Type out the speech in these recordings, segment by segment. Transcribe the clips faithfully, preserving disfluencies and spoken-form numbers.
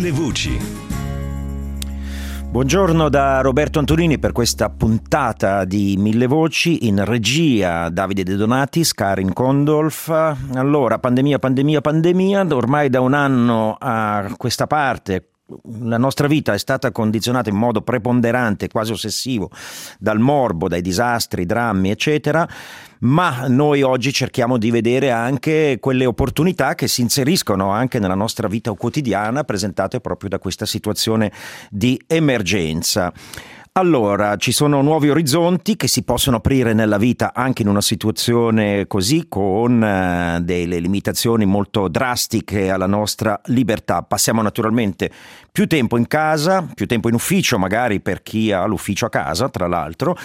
Mille voci. Buongiorno da Roberto Antonini per questa puntata di Mille Voci. In regia Davide De Donatis, Karin Kondolf. Allora, pandemia, pandemia, pandemia. Ormai da un anno a questa parte la nostra vita è stata condizionata in modo preponderante, quasi ossessivo, dal morbo, dai disastri, drammi, eccetera. Ma noi oggi cerchiamo di vedere anche quelle opportunità che si inseriscono anche nella nostra vita quotidiana, presentate proprio da questa situazione di emergenza. Allora, ci sono nuovi orizzonti che si possono aprire nella vita anche in una situazione così, con eh, delle limitazioni molto drastiche alla nostra libertà. Passiamo naturalmente più tempo in casa, più tempo in ufficio, magari per chi ha l'ufficio a casa, tra l'altro,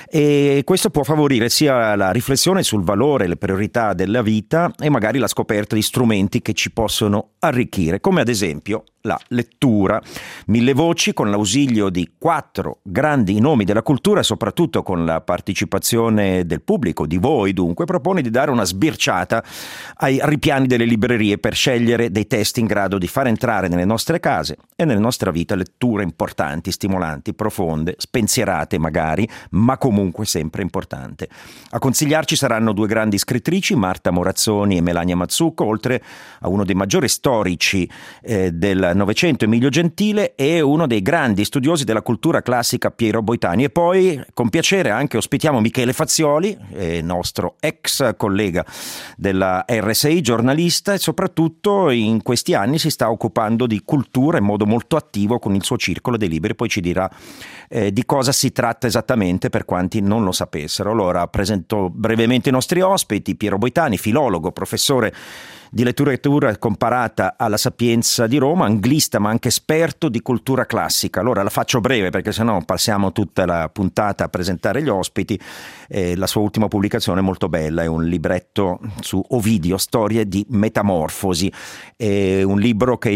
e questo può favorire sia la riflessione sul valore e le priorità della vita e magari la scoperta di strumenti che ci possono arricchire, come ad esempio la lettura. Mille Voci, con l'ausilio di quattro grandi nomi della cultura e soprattutto con la partecipazione del pubblico, di voi dunque, propone di dare una sbirciata ai ripiani delle librerie per scegliere dei testi in grado di far entrare nelle nostre case e nella nostra vita letture importanti, stimolanti, profonde, spensierate magari, ma comunque sempre importanti. A consigliarci saranno due grandi scrittrici, Marta Morazzoni e Melania Mazzucco, oltre a uno dei maggiori storici eh, del Novecento, Emilio Gentile, e uno dei grandi studiosi della cultura classica, Piero Boitani. E poi con piacere anche ospitiamo Michele Fazioli, eh, nostro ex collega della R S I, giornalista, e soprattutto in questi anni si sta occupando di cultura in modo molto attivo con il suo Circolo dei Libri. Poi ci dirà eh, di cosa si tratta esattamente per quanti non lo sapessero. Allora presento brevemente i nostri ospiti. Piero Boitani, filologo, professore di letteratura comparata alla Sapienza di Roma, anglista ma anche esperto di cultura classica. Allora la faccio breve perché sennò passiamo tutta la puntata a presentare gli ospiti. Eh, la sua ultima pubblicazione è molto bella, è un libretto su Ovidio, Storie di Metamorfosi, è un libro che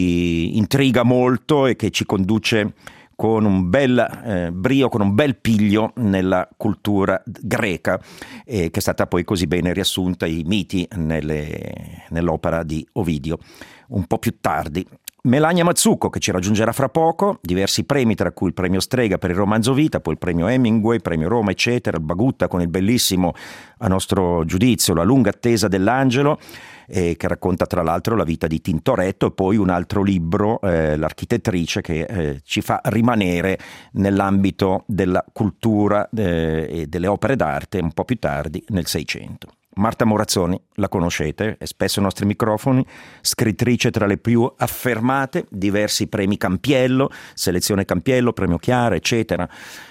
ci intriga molto e che ci conduce con un bel eh, brio, con un bel piglio nella cultura greca, eh, che è stata poi così bene riassunta, i miti, nelle, nell'opera di Ovidio, un po' più tardi. Melania Mazzucco, che ci raggiungerà fra poco, diversi premi, tra cui il premio Strega per il romanzo Vita, poi il premio Hemingway, il premio Roma, eccetera, il Bagutta con il bellissimo, a nostro giudizio, La lunga attesa dell'angelo, eh, che racconta tra l'altro la vita di Tintoretto, e poi un altro libro, eh, L'architettrice, che eh, ci fa rimanere nell'ambito della cultura eh, e delle opere d'arte un po' più tardi, nel Seicento. Marta Morazzoni, la conoscete, è spesso ai nostri microfoni, scrittrice tra le più affermate, diversi premi Campiello, selezione Campiello, premio Chiara, eccetera.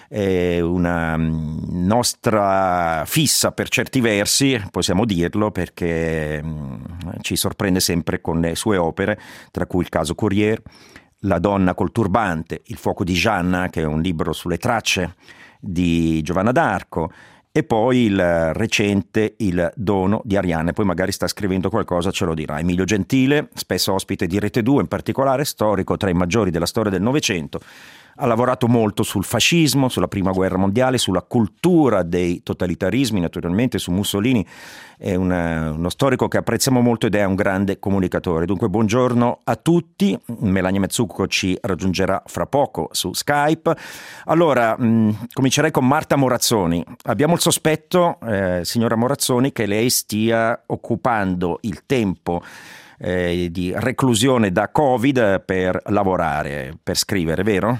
È una nostra fissa per certi versi, possiamo dirlo, perché ci sorprende sempre con le sue opere, tra cui Il caso Courier, La donna col turbante, Il fuoco di Gianna, che è un libro sulle tracce di Giovanna d'Arco, e poi il recente Il dono di Arianna. Poi magari sta scrivendo qualcosa, ce lo dirà. Emilio Gentile, spesso ospite di Rete due, in particolare storico tra i maggiori della storia del Novecento, ha lavorato molto sul fascismo, sulla prima guerra mondiale, sulla cultura dei totalitarismi, naturalmente su Mussolini. È una, uno storico che apprezziamo molto ed è un grande comunicatore. Dunque buongiorno a tutti. Melania Mazzucco ci raggiungerà fra poco su Skype. Allora mh, comincerei con Marta Morazzoni. Abbiamo il sospetto, eh, signora Morazzoni, che lei stia occupando il tempo eh, di reclusione da Covid per lavorare, per scrivere, vero?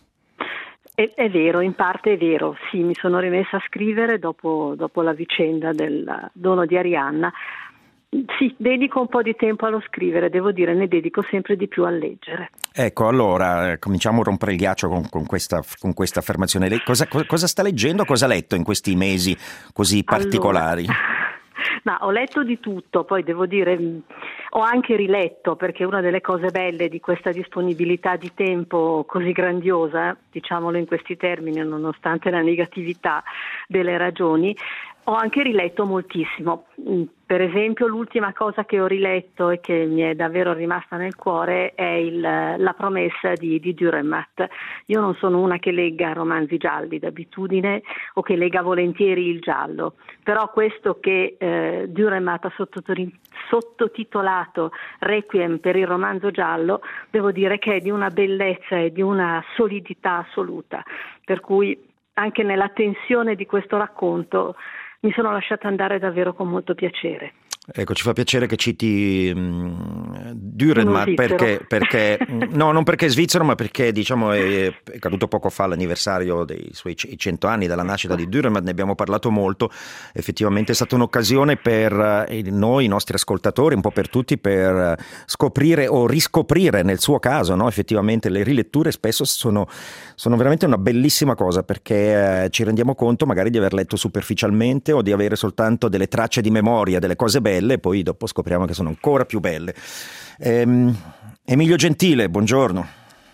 È, è vero, in parte è vero, sì, mi sono rimessa a scrivere dopo, dopo la vicenda del dono di Arianna. Sì, dedico un po' di tempo allo scrivere, devo dire, ne dedico sempre di più a leggere. Ecco, allora, cominciamo a rompere il ghiaccio con, con, questa, con questa affermazione. Lei cosa, cosa sta leggendo, cosa ha letto in questi mesi così particolari? Allora, ma ho letto di tutto, poi devo dire, ho anche riletto, perché una delle cose belle di questa disponibilità di tempo così grandiosa diciamolo in questi termini, nonostante la negatività delle ragioni, ho anche riletto moltissimo. Per esempio, l'ultima cosa che ho riletto e che mi è davvero rimasta nel cuore è il, La promessa di, di Dürrenmatt. Io non sono una che legga romanzi gialli d'abitudine o che lega volentieri il giallo, però questo che eh, Dürrenmatt ha sottotitolato Requiem per il romanzo giallo, devo dire che è di una bellezza e di una solidità assoluta, per cui anche nella tensione di questo racconto mi sono lasciata andare davvero con molto piacere. Ecco, ci fa piacere che citi um, Dürrenmatt perché, perché no, non perché è svizzero, ma perché diciamo è, è caduto poco fa l'anniversario dei suoi cento anni dalla nascita di Dürrenmatt, ne abbiamo parlato molto. Effettivamente è stata un'occasione per noi, i nostri ascoltatori, un po' per tutti, per scoprire o riscoprire nel suo caso, no? Effettivamente le riletture spesso sono, sono veramente una bellissima cosa, perché eh, ci rendiamo conto magari di aver letto superficialmente o di avere soltanto delle tracce di memoria, delle cose belle, e poi dopo scopriamo che sono ancora più belle. Ehm, Emilio Gentile, buongiorno.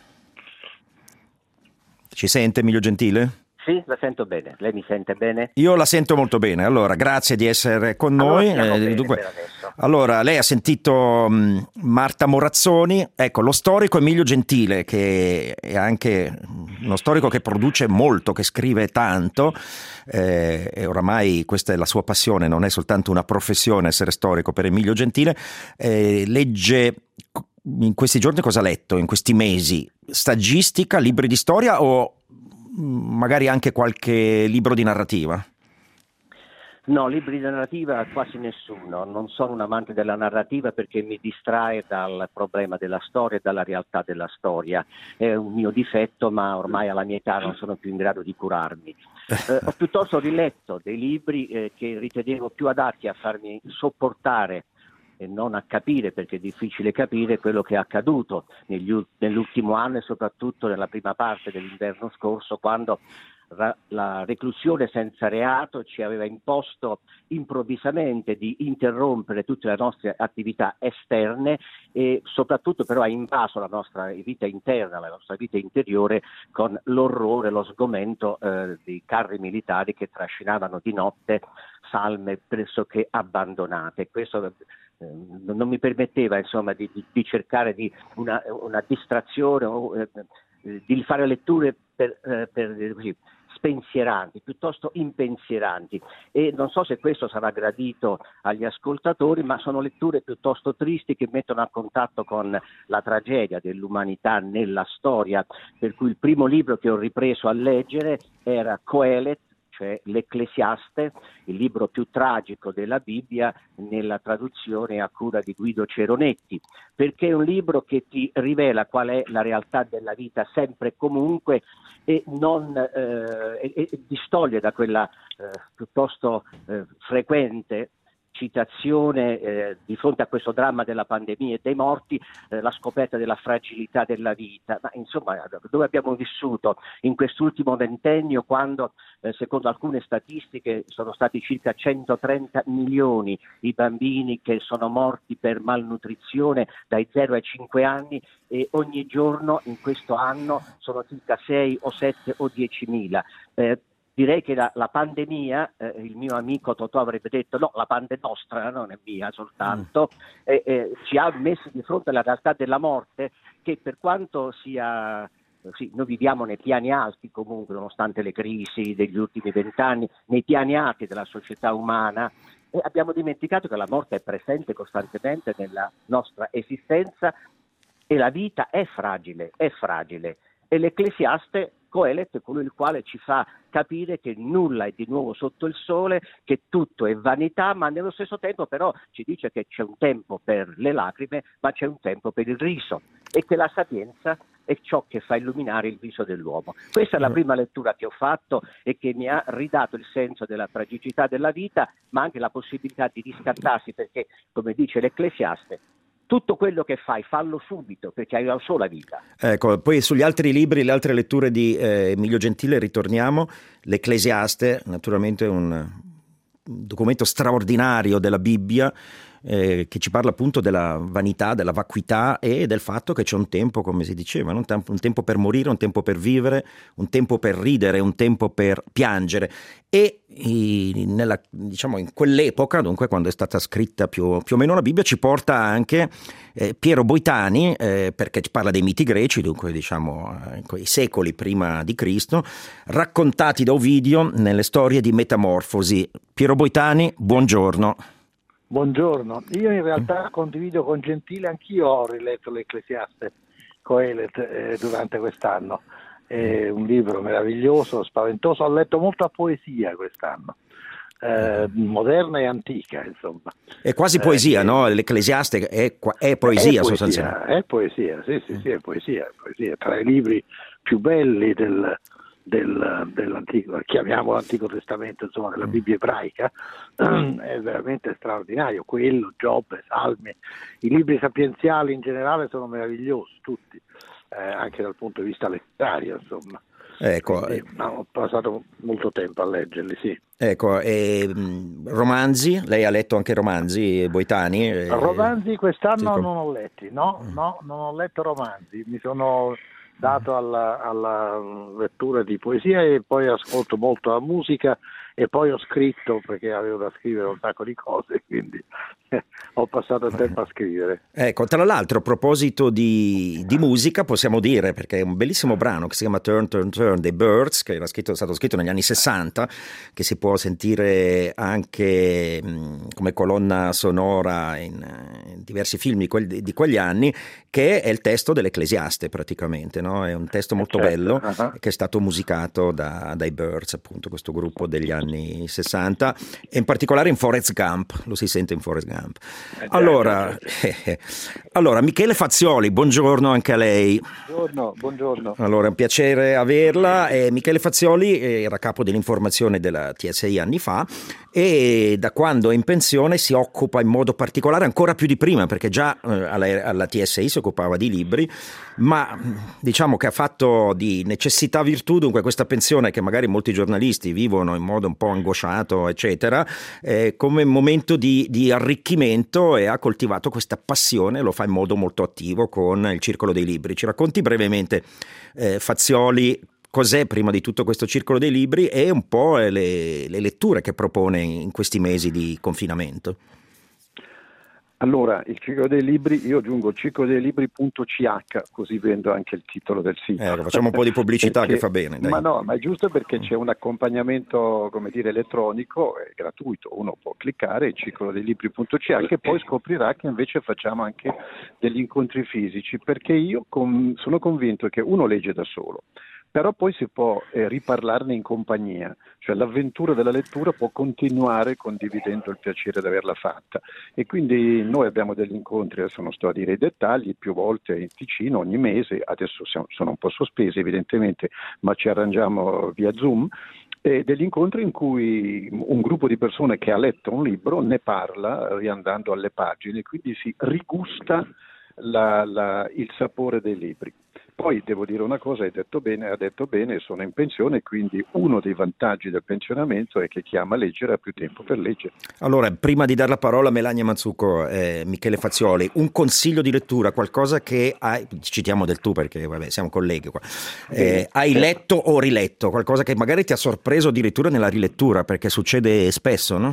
Ci sente Emilio Gentile? Sì, la sento bene. Lei mi sente bene? Io la sento molto bene. Allora, grazie di essere con noi. Allora, eh, dunque, allora lei ha sentito um, Marta Morazzoni, ecco, lo storico Emilio Gentile, che è anche uno storico che produce molto, che scrive tanto, eh, e oramai questa è la sua passione, non è soltanto una professione essere storico per Emilio Gentile. Eh, legge in questi giorni, cosa ha letto in questi mesi? Saggistica, libri di storia o magari anche qualche libro di narrativa? No, libri di narrativa quasi nessuno. Non sono un amante della narrativa perché mi distrae dal problema della storia e dalla realtà della storia. È un mio difetto, ma ormai alla mia età non sono più in grado di curarmi. Eh, ho piuttosto riletto dei libri eh, che ritenevo più adatti a farmi sopportare e non a capire, perché è difficile capire quello che è accaduto negli, nell'ultimo anno e soprattutto nella prima parte dell'inverno scorso, quando ra, la reclusione senza reato ci aveva imposto improvvisamente di interrompere tutte le nostre attività esterne e soprattutto però ha invaso la nostra vita interna, la nostra vita interiore, con l'orrore, lo sgomento eh, di carri militari che trascinavano di notte salme pressoché abbandonate. Questo non mi permetteva insomma di, di, di cercare di una, una distrazione o eh, di fare letture per, eh, per così, spensieranti, piuttosto impensieranti, e non so se questo sarà gradito agli ascoltatori, ma sono letture piuttosto tristi che mettono a contatto con la tragedia dell'umanità nella storia, per cui il primo libro che ho ripreso a leggere era Coelet, cioè l'Ecclesiaste, il libro più tragico della Bibbia nella traduzione a cura di Guido Ceronetti, perché è un libro che ti rivela qual è la realtà della vita sempre e comunque e non eh, e, e distoglie da quella eh, piuttosto eh, frequente citazione eh, di fronte a questo dramma della pandemia e dei morti, eh, la scoperta della fragilità della vita. Ma insomma, dove abbiamo vissuto in quest'ultimo ventennio, quando eh, secondo alcune statistiche sono stati circa centotrenta milioni i bambini che sono morti per malnutrizione dai zero ai cinque anni, e ogni giorno in questo anno sono circa sei o sette o diecimila. Eh, Direi che la, la pandemia, eh, il mio amico Totò avrebbe detto no, la pande nostra, non è mia soltanto, mm. eh, eh, ci ha messo di fronte alla realtà della morte, che per quanto sia, eh, sì, noi viviamo nei piani alti comunque, nonostante le crisi degli ultimi vent'anni, nei piani alti della società umana, e abbiamo dimenticato che la morte è presente costantemente nella nostra esistenza e la vita è fragile, è fragile. E l'Ecclesiaste, Coelet, è colui il quale ci fa capire che nulla è di nuovo sotto il sole, che tutto è vanità, ma nello stesso tempo però ci dice che c'è un tempo per le lacrime, ma c'è un tempo per il riso, e che la sapienza è ciò che fa illuminare il viso dell'uomo. Questa è la prima lettura che ho fatto e che mi ha ridato il senso della tragicità della vita, ma anche la possibilità di riscattarsi, perché, come dice l'Ecclesiaste, tutto quello che fai, fallo subito, perché hai una sola vita. Ecco, poi sugli altri libri, le altre letture di eh, Emilio Gentile ritorniamo. L'Ecclesiaste, naturalmente un documento straordinario della Bibbia, eh, che ci parla appunto della vanità, della vacuità e del fatto che c'è un tempo, come si diceva, no? un, tempo, un tempo per morire, un tempo per vivere, un tempo per ridere, un tempo per piangere. E nella, diciamo, in quell'epoca, dunque quando è stata scritta più, più o meno la Bibbia, ci porta anche eh, Piero Boitani, eh, perché ci parla dei miti greci, dunque diciamo in quei secoli prima di Cristo, raccontati da Ovidio nelle storie di Metamorfosi. Piero Boitani, buongiorno. Buongiorno, io in realtà condivido con Gentile, anch'io ho riletto l'Ecclesiaste Coelet eh, durante quest'anno. È un libro meraviglioso, spaventoso, ho letto molta poesia quest'anno, eh, moderna e antica, insomma. È quasi poesia, eh, no? L'Ecclesiaste è, è poesia, è sostanzialmente. È poesia, sì, sì, sì, è poesia, è poesia. Tra i libri più belli del, del, dell'antico, chiamiamolo Antico Testamento, insomma, della Bibbia ebraica, è veramente straordinario. Quello, Giobbe, Salmi, i libri sapienziali in generale sono meravigliosi, tutti. Eh, anche dal punto di vista letterario, insomma. Ecco, Quindi, no, ho passato molto tempo a leggerli, sì. Ecco, e, romanzi, lei ha letto anche romanzi, Boitani? E... Romanzi quest'anno sì, non ho letti, no, no, non ho letto romanzi, mi sono dato alla, alla lettura di poesia e poi ascolto molto la musica e poi ho scritto perché avevo da scrivere un sacco di cose, quindi eh, ho passato il tempo a scrivere. Ecco, tra l'altro a proposito di, di musica possiamo dire, perché è un bellissimo brano che si chiama Turn, Turn, Turn dei Byrds, che era scritto, è stato scritto negli anni sessanta, che si può sentire anche mh, come colonna sonora in, in diversi film di, quel, di quegli anni, che è il testo dell'Ecclesiaste praticamente, no? È un testo molto certo. bello uh-huh. che è stato musicato da, dai Byrds, appunto questo gruppo degli anni sessanta, e in particolare in Forrest Gump, lo si sente in Forrest Gump. Allora, eh, allora Michele Fazioli, buongiorno anche a lei. Buongiorno, buongiorno. Allora, è un piacere averla. Eh, Michele Fazioli era capo dell'informazione della T S I anni fa e da quando è in pensione si occupa in modo particolare, ancora più di prima, perché già eh, alla, alla T S I si occupava di libri, ma diciamo che ha fatto di necessità virtù, dunque questa pensione che magari molti giornalisti vivono in modo un po' angosciato, eccetera, eh, come momento di, di arricchimento, e ha coltivato questa passione, lo fa in modo molto attivo con il Circolo dei Libri. Ci racconti brevemente, eh, Fazioli, cos'è prima di tutto questo Circolo dei Libri e un po' le, le letture che propone in questi mesi di confinamento? Allora, il Circolo dei Libri, io aggiungo circolo dei libri punto c h, così vendo anche il titolo del sito. Eh, facciamo un po' di pubblicità perché, che fa bene. Dai. Ma no, ma è giusto perché c'è un accompagnamento, come dire, elettronico, è gratuito, uno può cliccare il circolo dei libri punto c h e poi scoprirà che invece facciamo anche degli incontri fisici, perché io com- sono convinto che uno legge da solo, però poi si può eh, riparlarne in compagnia, cioè l'avventura della lettura può continuare condividendo il piacere di averla fatta, e quindi noi abbiamo degli incontri, adesso non sto a dire i dettagli, più volte in Ticino ogni mese, adesso siamo, sono un po' sospesi evidentemente, ma ci arrangiamo via Zoom, e degli incontri in cui un gruppo di persone che ha letto un libro ne parla riandando alle pagine, quindi si rigusta la, la, il sapore dei libri. Poi devo dire una cosa, hai detto bene, ha detto bene, sono in pensione, quindi uno dei vantaggi del pensionamento è che chi ama leggere ha più tempo per leggere. Allora, prima di dare la parola a Melania Mazzucco, eh, Michele Fazioli, un consiglio di lettura, qualcosa che hai, citiamo del tu perché vabbè, siamo colleghi qua, eh, hai letto o riletto, qualcosa che magari ti ha sorpreso addirittura nella rilettura, perché succede spesso, no?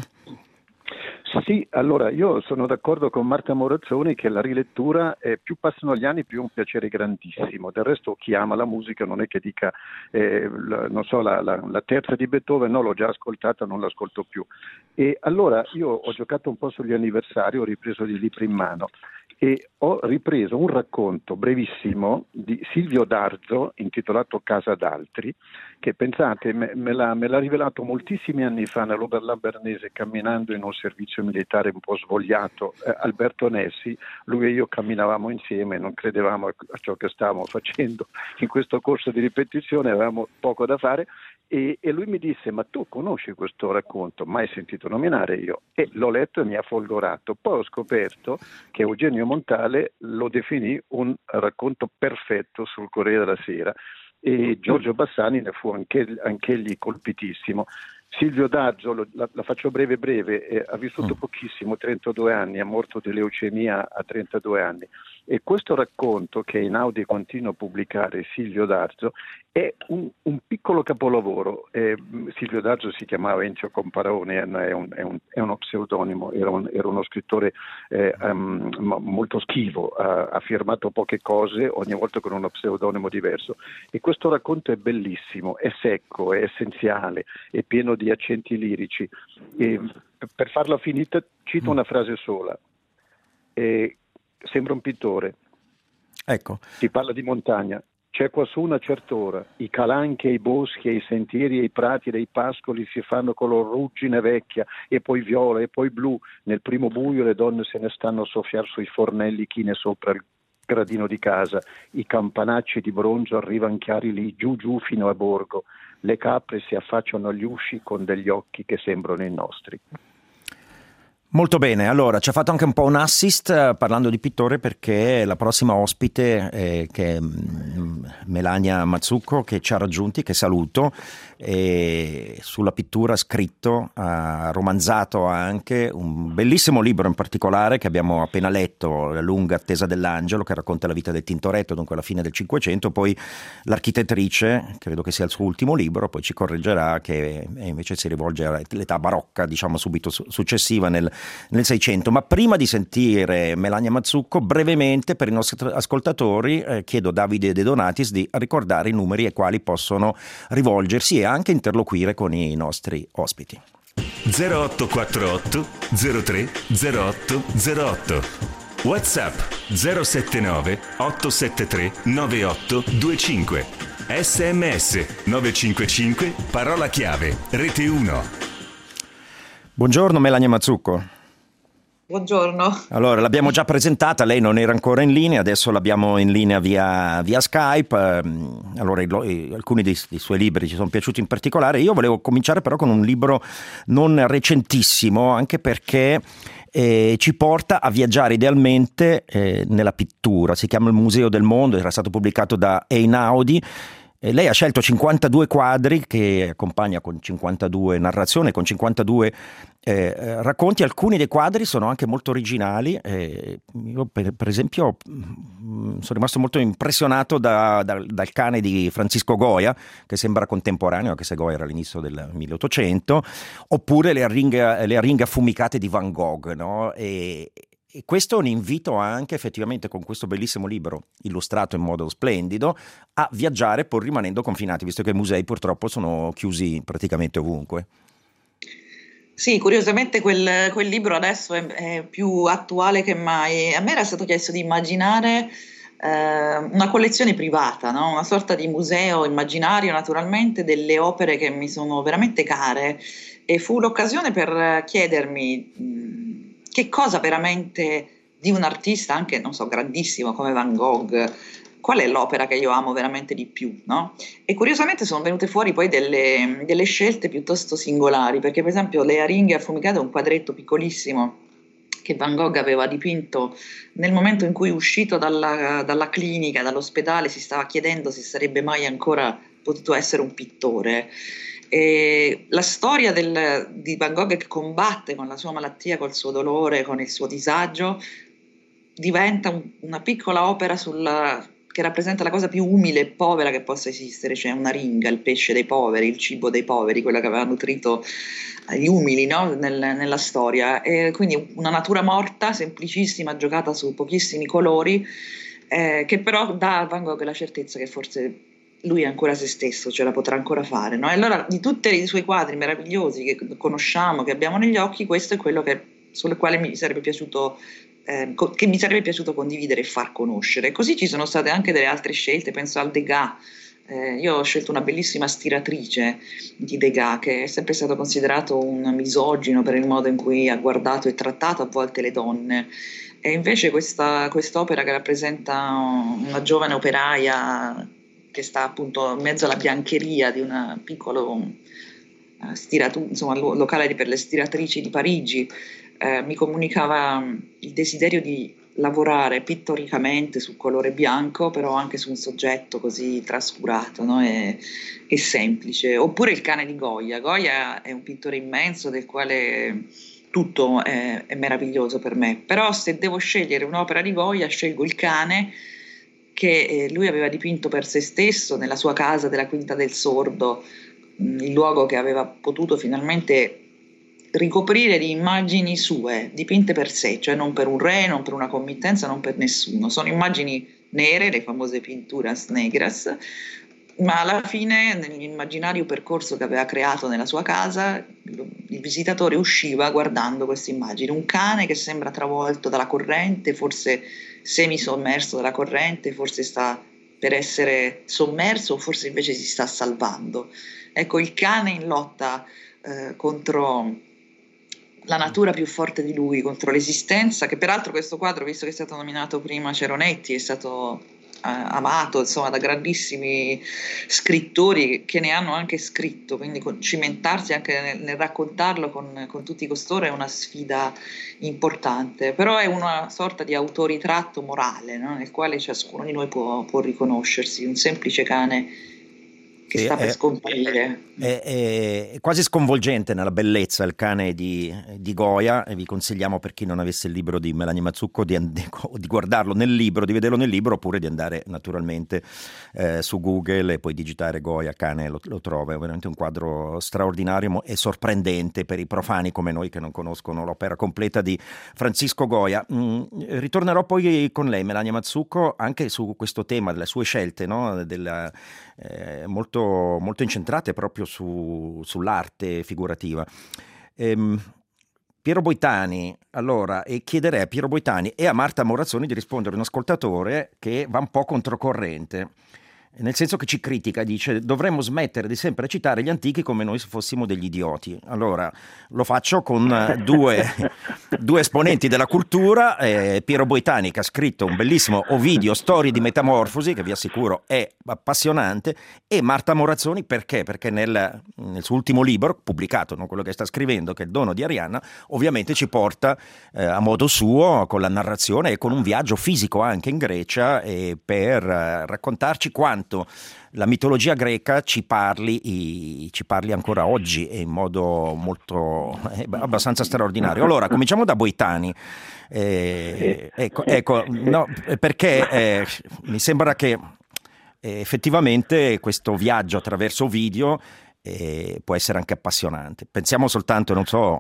Sì, allora io sono d'accordo con Marta Morazzoni che la rilettura, è, più passano gli anni più è un piacere grandissimo, del resto chi ama la musica non è che dica, eh, la, non so, la, la, la terza di Beethoven, no, l'ho già ascoltata, non l'ascolto più. E allora io ho giocato un po' sugli anniversari, ho ripreso dei libri in mano e ho ripreso un racconto brevissimo di Silvio Darzo intitolato Casa d'altri, che pensate me, me, l'ha, me l'ha rivelato moltissimi anni fa nell'Oberland Bernese, camminando in un servizio militare un po' svogliato, eh, Alberto Nessi, lui e io camminavamo insieme, non credevamo a, a ciò che stavamo facendo in questo corso di ripetizione, avevamo poco da fare. E, e lui mi disse: ma tu conosci questo racconto? Mai sentito nominare io? E l'ho letto e mi ha folgorato. Poi ho scoperto che Eugenio Montale lo definì un racconto perfetto sul Corriere della Sera e Giorgio Bassani ne fu anche, anch'egli colpitissimo. Silvio D'Arzo, lo, la, la faccio breve breve, eh, ha vissuto mm. pochissimo, trentadue anni, è morto di leucemia a trentadue anni. E questo racconto che Einaudi continua a pubblicare, Silvio D'Arzo, è un, un piccolo capolavoro. Eh, Silvio D'Arzo si chiamava Enzio Comparone, è, un, è, un, è uno pseudonimo, era, un, era uno scrittore eh, um, molto schivo, ha, ha firmato poche cose, ogni volta con uno pseudonimo diverso. E questo racconto è bellissimo, è secco, è essenziale, è pieno di accenti lirici. E per farla finita cito una frase sola. E sembra un pittore. Ecco. Si parla di montagna. C'è quassù una certa ora. I calanchi e i boschi e i sentieri e i prati dei pascoli si fanno color ruggine vecchia e poi viola e poi blu. Nel primo buio le donne se ne stanno a soffiar sui fornelli chine sopra il gradino di casa. I campanacci di bronzo arrivan chiari lì, giù giù fino a borgo. Le capre si affacciano agli usci con degli occhi che sembrano i nostri. Molto bene, allora ci ha fatto anche un po' un assist eh, parlando di pittore, perché la prossima ospite eh, che è mh, Melania Mazzucco, che ci ha raggiunti, che saluto, e sulla pittura ha scritto, ha romanzato anche un bellissimo libro in particolare che abbiamo appena letto, La lunga attesa dell'angelo, che racconta la vita del Tintoretto, dunque alla fine del Cinquecento. Poi L'architettrice, credo che sia il suo ultimo libro, poi ci correggerà, che invece si rivolge all'età barocca, diciamo subito su- successiva nel nel Seicento. Ma prima di sentire Melania Mazzucco, brevemente per i nostri ascoltatori eh, chiedo a Davide De Donatis di ricordare i numeri ai quali possono rivolgersi e anche interloquire con i nostri ospiti. zero otto quattro otto zero tre zero otto zero otto, WhatsApp zero sette nove otto sette tre nove otto due cinque, sms nove cinque cinque parola chiave rete uno. Buongiorno Melania Mazzucco. Buongiorno. Allora, l'abbiamo già presentata, lei non era ancora in linea, adesso l'abbiamo in linea via, via Skype. Allora, i, alcuni dei, dei suoi libri ci sono piaciuti in particolare. Io volevo cominciare però con un libro non recentissimo, anche perché eh, ci porta a viaggiare idealmente eh, nella pittura. Si chiama Il Museo del Mondo, era stato pubblicato da Einaudi. E lei ha scelto cinquantadue quadri che accompagna con cinquantadue narrazioni, con cinquantadue eh, racconti. Alcuni dei quadri sono anche molto originali. Eh, io per, per esempio mh, sono rimasto molto impressionato da, da, dal cane di Francisco Goya, che sembra contemporaneo, anche se Goya era all'inizio del milleottocento, oppure le aringhe, le aringhe affumicate di Van Gogh, no? E, E questo è un invito anche effettivamente, con questo bellissimo libro illustrato in modo splendido, a viaggiare pur rimanendo confinati, visto che i musei purtroppo sono chiusi praticamente ovunque. Sì, curiosamente quel, quel libro adesso è, è più attuale che mai. A me era stato chiesto di immaginare eh, una collezione privata, no? Una sorta di museo immaginario naturalmente delle opere che mi sono veramente care, e fu l'occasione per chiedermi mh, che cosa veramente di un artista, anche non so, grandissimo come Van Gogh, qual è l'opera che io amo veramente di più, no? E curiosamente sono venute fuori poi delle, delle scelte piuttosto singolari, perché per esempio Le aringhe affumicate è un quadretto piccolissimo che Van Gogh aveva dipinto nel momento in cui, uscito dalla, dalla clinica, dall'ospedale, si stava chiedendo se sarebbe mai ancora potuto essere un pittore. E la storia del, di Van Gogh che combatte con la sua malattia, col suo dolore, con il suo disagio, diventa un, una piccola opera sulla, che rappresenta la cosa più umile e povera che possa esistere, cioè una ringa, il pesce dei poveri, il cibo dei poveri, quello che aveva nutrito gli umili, no? Nel, nella storia. E quindi una natura morta, semplicissima, giocata su pochissimi colori, eh, che però dà a Van Gogh la certezza che forse lui è ancora se stesso, ce la potrà ancora fare, no? E allora, di tutti i suoi quadri meravigliosi che conosciamo, che abbiamo negli occhi, questo è quello che, sul quale mi sarebbe piaciuto eh, co- che mi sarebbe piaciuto condividere e far conoscere. Così ci sono state anche delle altre scelte, penso al Degas. Eh, io ho scelto una bellissima stiratrice di Degas, che è sempre stato considerato un misogino per il modo in cui ha guardato e trattato a volte le donne. E invece questa quest'opera, che rappresenta una giovane operaia che sta appunto in mezzo alla biancheria di un piccolo uh, stiratu- insomma, lo- locale per le stiratrici di Parigi, eh, mi comunicava il desiderio di lavorare pittoricamente sul colore bianco, però anche su un soggetto così trascurato, no? e, e semplice. Oppure il cane di Goya. Goya è un pittore immenso del quale tutto è, è meraviglioso per me, però se devo scegliere un'opera di Goya scelgo il cane che eh, lui aveva dipinto per se stesso nella sua casa della Quinta del Sordo, mh, il luogo che aveva potuto finalmente ricoprire di immagini sue, dipinte per sé, cioè non per un re, non per una committenza, non per nessuno. Sono immagini nere, le famose pinturas negras, ma alla fine nell'immaginario percorso che aveva creato nella sua casa il visitatore usciva guardando queste immagini, un cane che sembra travolto dalla corrente, forse semisommerso dalla corrente, forse sta per essere sommerso o forse invece si sta salvando. Ecco, il cane in lotta eh, contro la natura più forte di lui, contro l'esistenza, che peraltro questo quadro, visto che è stato nominato prima Ceronetti, è stato amato insomma da grandissimi scrittori che ne hanno anche scritto, quindi cimentarsi anche nel, nel raccontarlo con, con tutti costoro è una sfida importante, però è una sorta di autoritratto morale, no? Nel quale ciascuno di noi può, può riconoscersi, un semplice cane che sta per scomparire. È, è, è quasi sconvolgente nella bellezza il cane di, di Goya, e vi consigliamo, per chi non avesse il libro di Melania Mazzucco, di, di guardarlo nel libro, di vederlo nel libro, oppure di andare naturalmente eh, su Google e poi digitare Goya cane, lo, lo trova. È veramente un quadro straordinario e sorprendente per i profani come noi che non conoscono l'opera completa di Francisco Goya. Mm, ritornerò poi con lei, Melania Mazzucco, anche su questo tema delle sue scelte, no? Della, eh, molto molto incentrate proprio su, sull'arte figurativa. Ehm, Piero Boitani, allora, e chiederei a Piero Boitani e a Marta Morazzoni di rispondere a un ascoltatore che va un po' controcorrente, nel senso che ci critica, dice: dovremmo smettere di sempre citare gli antichi come noi fossimo degli idioti. Allora, lo faccio con due, due esponenti della cultura, eh, Piero Boitani, che ha scritto un bellissimo Ovidio, Storie di Metamorfosi, che vi assicuro è appassionante, e Marta Morazzoni, perché? Perché nel, nel suo ultimo libro, pubblicato, non quello che sta scrivendo, che è Il dono di Arianna, ovviamente ci porta eh, a modo suo, con la narrazione e con un viaggio fisico anche in Grecia, eh, per eh, raccontarci quanto la mitologia greca ci parli, ci parli ancora oggi e in modo molto eh, abbastanza straordinario. Allora, cominciamo da Boitani. Eh, ecco, ecco no, perché eh, mi sembra che eh, effettivamente questo viaggio attraverso Ovidio E può essere anche appassionante. Pensiamo soltanto, non so,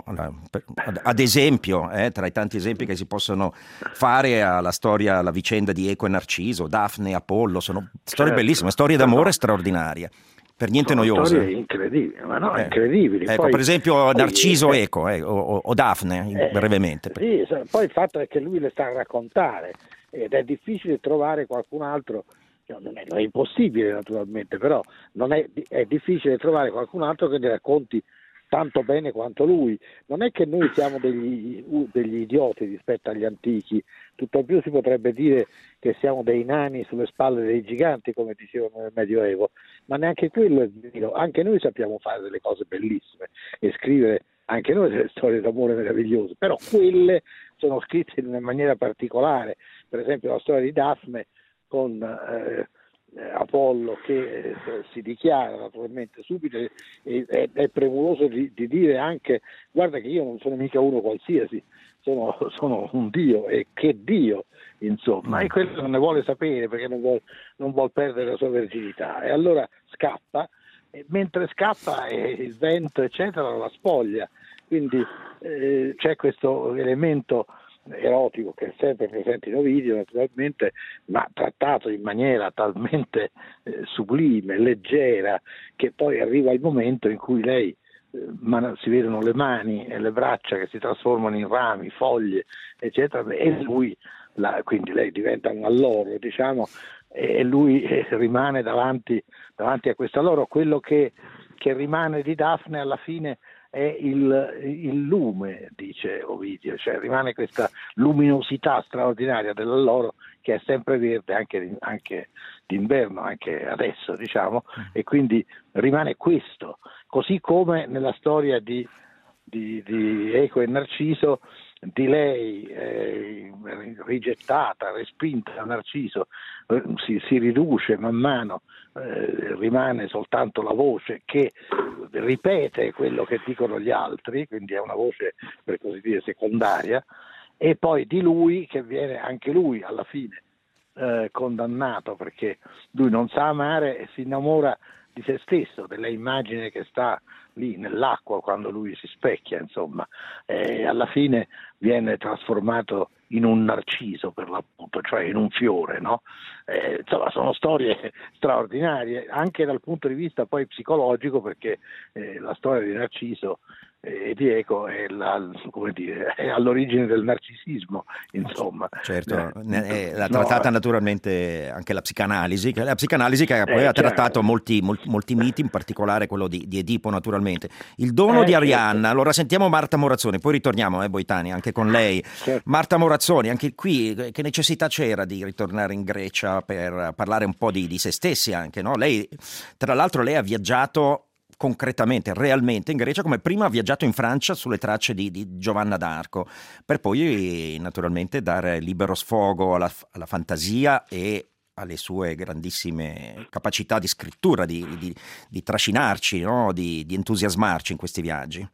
ad esempio, eh, tra i tanti esempi che si possono fare, alla storia, alla vicenda di Eco e Narciso, Daphne e Apollo, sono storie certo. bellissime, storie d'amore no. straordinarie, per niente sono noiose. Storie incredibili, ma no, eh. incredibili. Ecco, poi, per esempio poi, Narciso eh, Eco eh, o, o Daphne, eh, brevemente. Sì, poi il fatto è che lui le sta a raccontare ed è difficile trovare qualcun altro. No, non, è, non è impossibile naturalmente, però non è, è difficile trovare qualcun altro che ne racconti tanto bene quanto lui. Non è che noi siamo degli, degli idioti rispetto agli antichi, tutt'al più si potrebbe dire che siamo dei nani sulle spalle dei giganti, come dicevano nel Medioevo, ma neanche quello è vero. Anche noi sappiamo fare delle cose bellissime e scrivere anche noi delle storie d'amore meravigliose, però quelle sono scritte in una maniera particolare. Per esempio la storia di Daphne con eh, Apollo che eh, si dichiara naturalmente subito e è, è premuroso di, di dire anche: guarda che io non sono mica uno qualsiasi, sono, sono un dio, e che dio, insomma, e quello non ne vuole sapere perché non vuole, non vuole perdere la sua verginità, e allora scappa, e mentre scappa eh, il vento eccetera la spoglia, quindi eh, c'è questo elemento erotico che è sempre presente in Ovidio naturalmente, ma trattato in maniera talmente eh, sublime, leggera, che poi arriva il momento in cui lei eh, man- si vedono le mani e le braccia che si trasformano in rami, foglie eccetera, e lui la, quindi lei diventa un alloro, diciamo, e lui eh, rimane davanti, davanti a questo alloro. Quello che, che rimane di Daphne alla fine è il, il lume, dice Ovidio, cioè rimane questa luminosità straordinaria dell'alloro che è sempre verde anche, anche d'inverno, anche adesso, diciamo, e quindi rimane questo, così come nella storia di di, di Eco e Narciso, di lei eh, rigettata, respinta da Narciso, eh, si, si riduce man mano, eh, rimane soltanto la voce che ripete quello che dicono gli altri, quindi è una voce per così dire secondaria, e poi di lui che viene anche lui alla fine eh, condannato perché lui non sa amare e si innamora di se stesso, della immagine che sta lì nell'acqua quando lui si specchia, insomma, e alla fine viene trasformato in un narciso per l'appunto, cioè in un fiore, no? Eh, insomma, sono storie straordinarie anche dal punto di vista poi psicologico, perché eh, la storia di Narciso e di Eco è, la, come dire, è all'origine del narcisismo, insomma. Certo, eh, l'ha no, trattata naturalmente anche la psicanalisi, la psicanalisi che poi eh, ha trattato certo. molti, molti, molti miti, in particolare quello di, di Edipo naturalmente. Il dono Eh, di Arianna, certo. allora sentiamo Marta Morazzoni, poi ritorniamo, eh, Boitani, anche con lei. Certo. Marta Morazzoni, anche qui che necessità c'era di ritornare in Grecia per parlare un po' di, di se stessi anche, no? Lei, tra l'altro lei ha viaggiato concretamente, realmente in Grecia, come prima ha viaggiato in Francia sulle tracce di, di Giovanna d'Arco, per poi naturalmente dare libero sfogo alla, alla fantasia e alle sue grandissime capacità di scrittura, di, di, di trascinarci, no? di, di entusiasmarci in questi viaggi.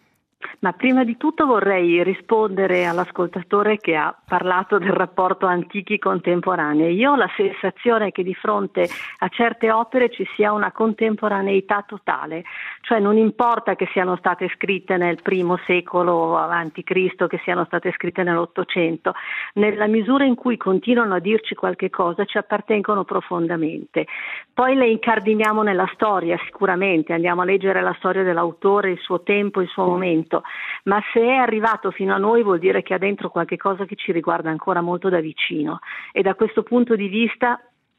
Ma prima di tutto vorrei rispondere all'ascoltatore che ha parlato del rapporto antichi contemporanei. Io ho la sensazione che di fronte a certe opere ci sia una contemporaneità totale, cioè non importa che siano state scritte nel primo secolo avanti Cristo, che siano state scritte nell'Ottocento, nella misura in cui continuano a dirci qualche cosa ci appartengono profondamente. Poi le incardiniamo nella storia sicuramente, andiamo a leggere la storia dell'autore, il suo tempo, il suo momento. Ma se è arrivato fino a noi vuol dire che ha dentro qualche cosa che ci riguarda ancora molto da vicino, e da questo punto di vista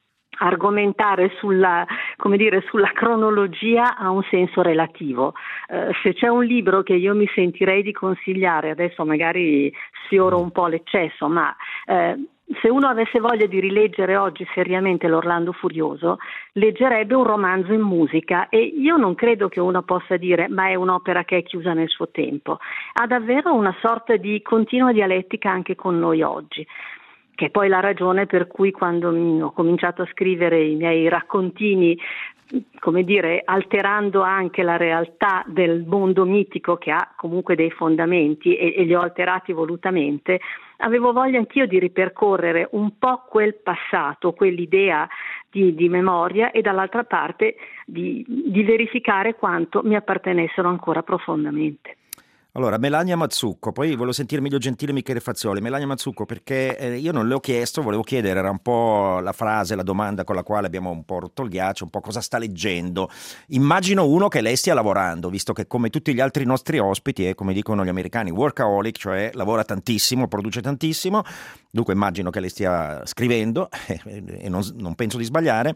argomentare sulla, come dire, sulla cronologia ha un senso relativo. Eh, se c'è un libro che io mi sentirei di consigliare, adesso magari sfioro un po' l'eccesso, ma eh, se uno avesse voglia di rileggere oggi seriamente l'Orlando Furioso, leggerebbe un romanzo in musica, e io non credo che uno possa dire ma è un'opera che è chiusa nel suo tempo. Ha davvero una sorta di continua dialettica anche con noi oggi, che è poi la ragione per cui quando ho cominciato a scrivere i miei raccontini, come dire, alterando anche la realtà del mondo mitico che ha comunque dei fondamenti, e, e li ho alterati volutamente, avevo voglia anch'io di ripercorrere un po' quel passato, quell'idea di, di memoria, e dall'altra parte di, di verificare quanto mi appartenessero ancora profondamente. Allora, Melania Mazzucco, poi volevo sentire meglio Gentile Michele Fazioli. Melania Mazzucco, perché eh, io non le ho chiesto, volevo chiedere, era un po' la frase, la domanda con la quale abbiamo un po' rotto il ghiaccio, un po' cosa sta leggendo. Immagino uno che lei stia lavorando, visto che come tutti gli altri nostri ospiti è, come dicono gli americani, workaholic, cioè lavora tantissimo, produce tantissimo, dunque immagino che lei stia scrivendo, eh, e non, non penso di sbagliare.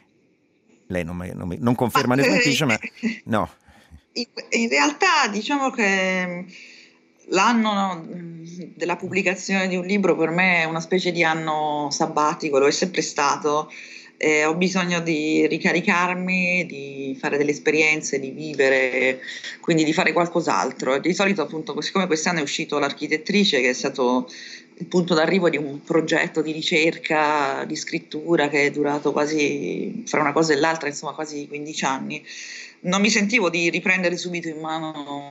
Lei non, non, non conferma né smentisce, ma no. In realtà diciamo che l'anno, no, della pubblicazione di un libro per me è una specie di anno sabbatico, lo è sempre stato. Eh, ho bisogno di ricaricarmi, di fare delle esperienze, di vivere, quindi di fare qualcos'altro. Di solito, appunto, siccome quest'anno è uscito L'architettrice, che è stato il punto d'arrivo di un progetto di ricerca, di scrittura che è durato quasi, fra una cosa e l'altra, insomma quasi quindici anni, non mi sentivo di riprendere subito in mano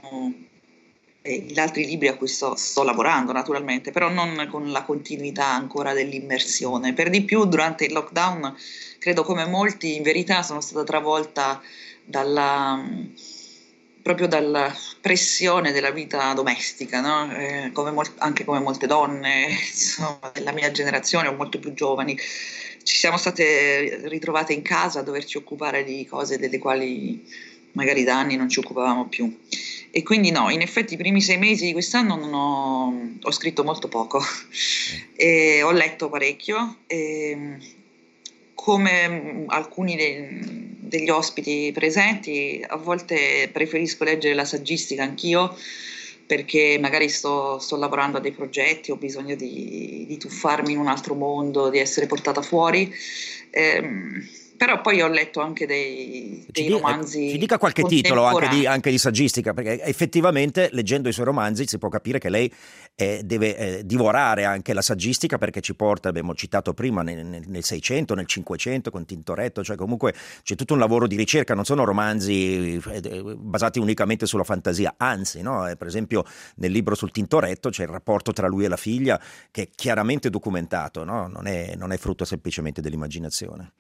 gli altri libri a cui sto, sto lavorando, naturalmente, però non con la continuità ancora dell'immersione. Per di più, durante il lockdown, credo come molti, in verità sono stata travolta dalla, proprio dalla pressione della vita domestica, no? eh, come mol- anche come molte donne, insomma, della mia generazione o molto più giovani. Ci siamo state ritrovate in casa a doverci occupare di cose delle quali magari da anni non ci occupavamo più. E quindi no, in effetti i primi sei mesi di quest'anno non ho, ho scritto molto poco, e ho letto parecchio, e come alcuni de- degli ospiti presenti, a volte preferisco leggere la saggistica anch'io, perché magari sto, sto lavorando a dei progetti, ho bisogno di, di tuffarmi in un altro mondo, di essere portata fuori. Eh, però poi ho letto anche dei, dei ci romanzi. Dica, ci dica qualche titolo anche di, anche di saggistica, perché effettivamente leggendo i suoi romanzi si può capire che lei eh, deve eh, divorare anche la saggistica, perché ci porta, abbiamo citato prima, nel, nel, nel Seicento, nel Cinquecento con Tintoretto, cioè comunque c'è tutto un lavoro di ricerca, non sono romanzi eh, basati unicamente sulla fantasia, anzi, no? Eh, per esempio nel libro sul Tintoretto c'è il rapporto tra lui e la figlia che è chiaramente documentato, no? Non è, non è frutto semplicemente dell'immaginazione.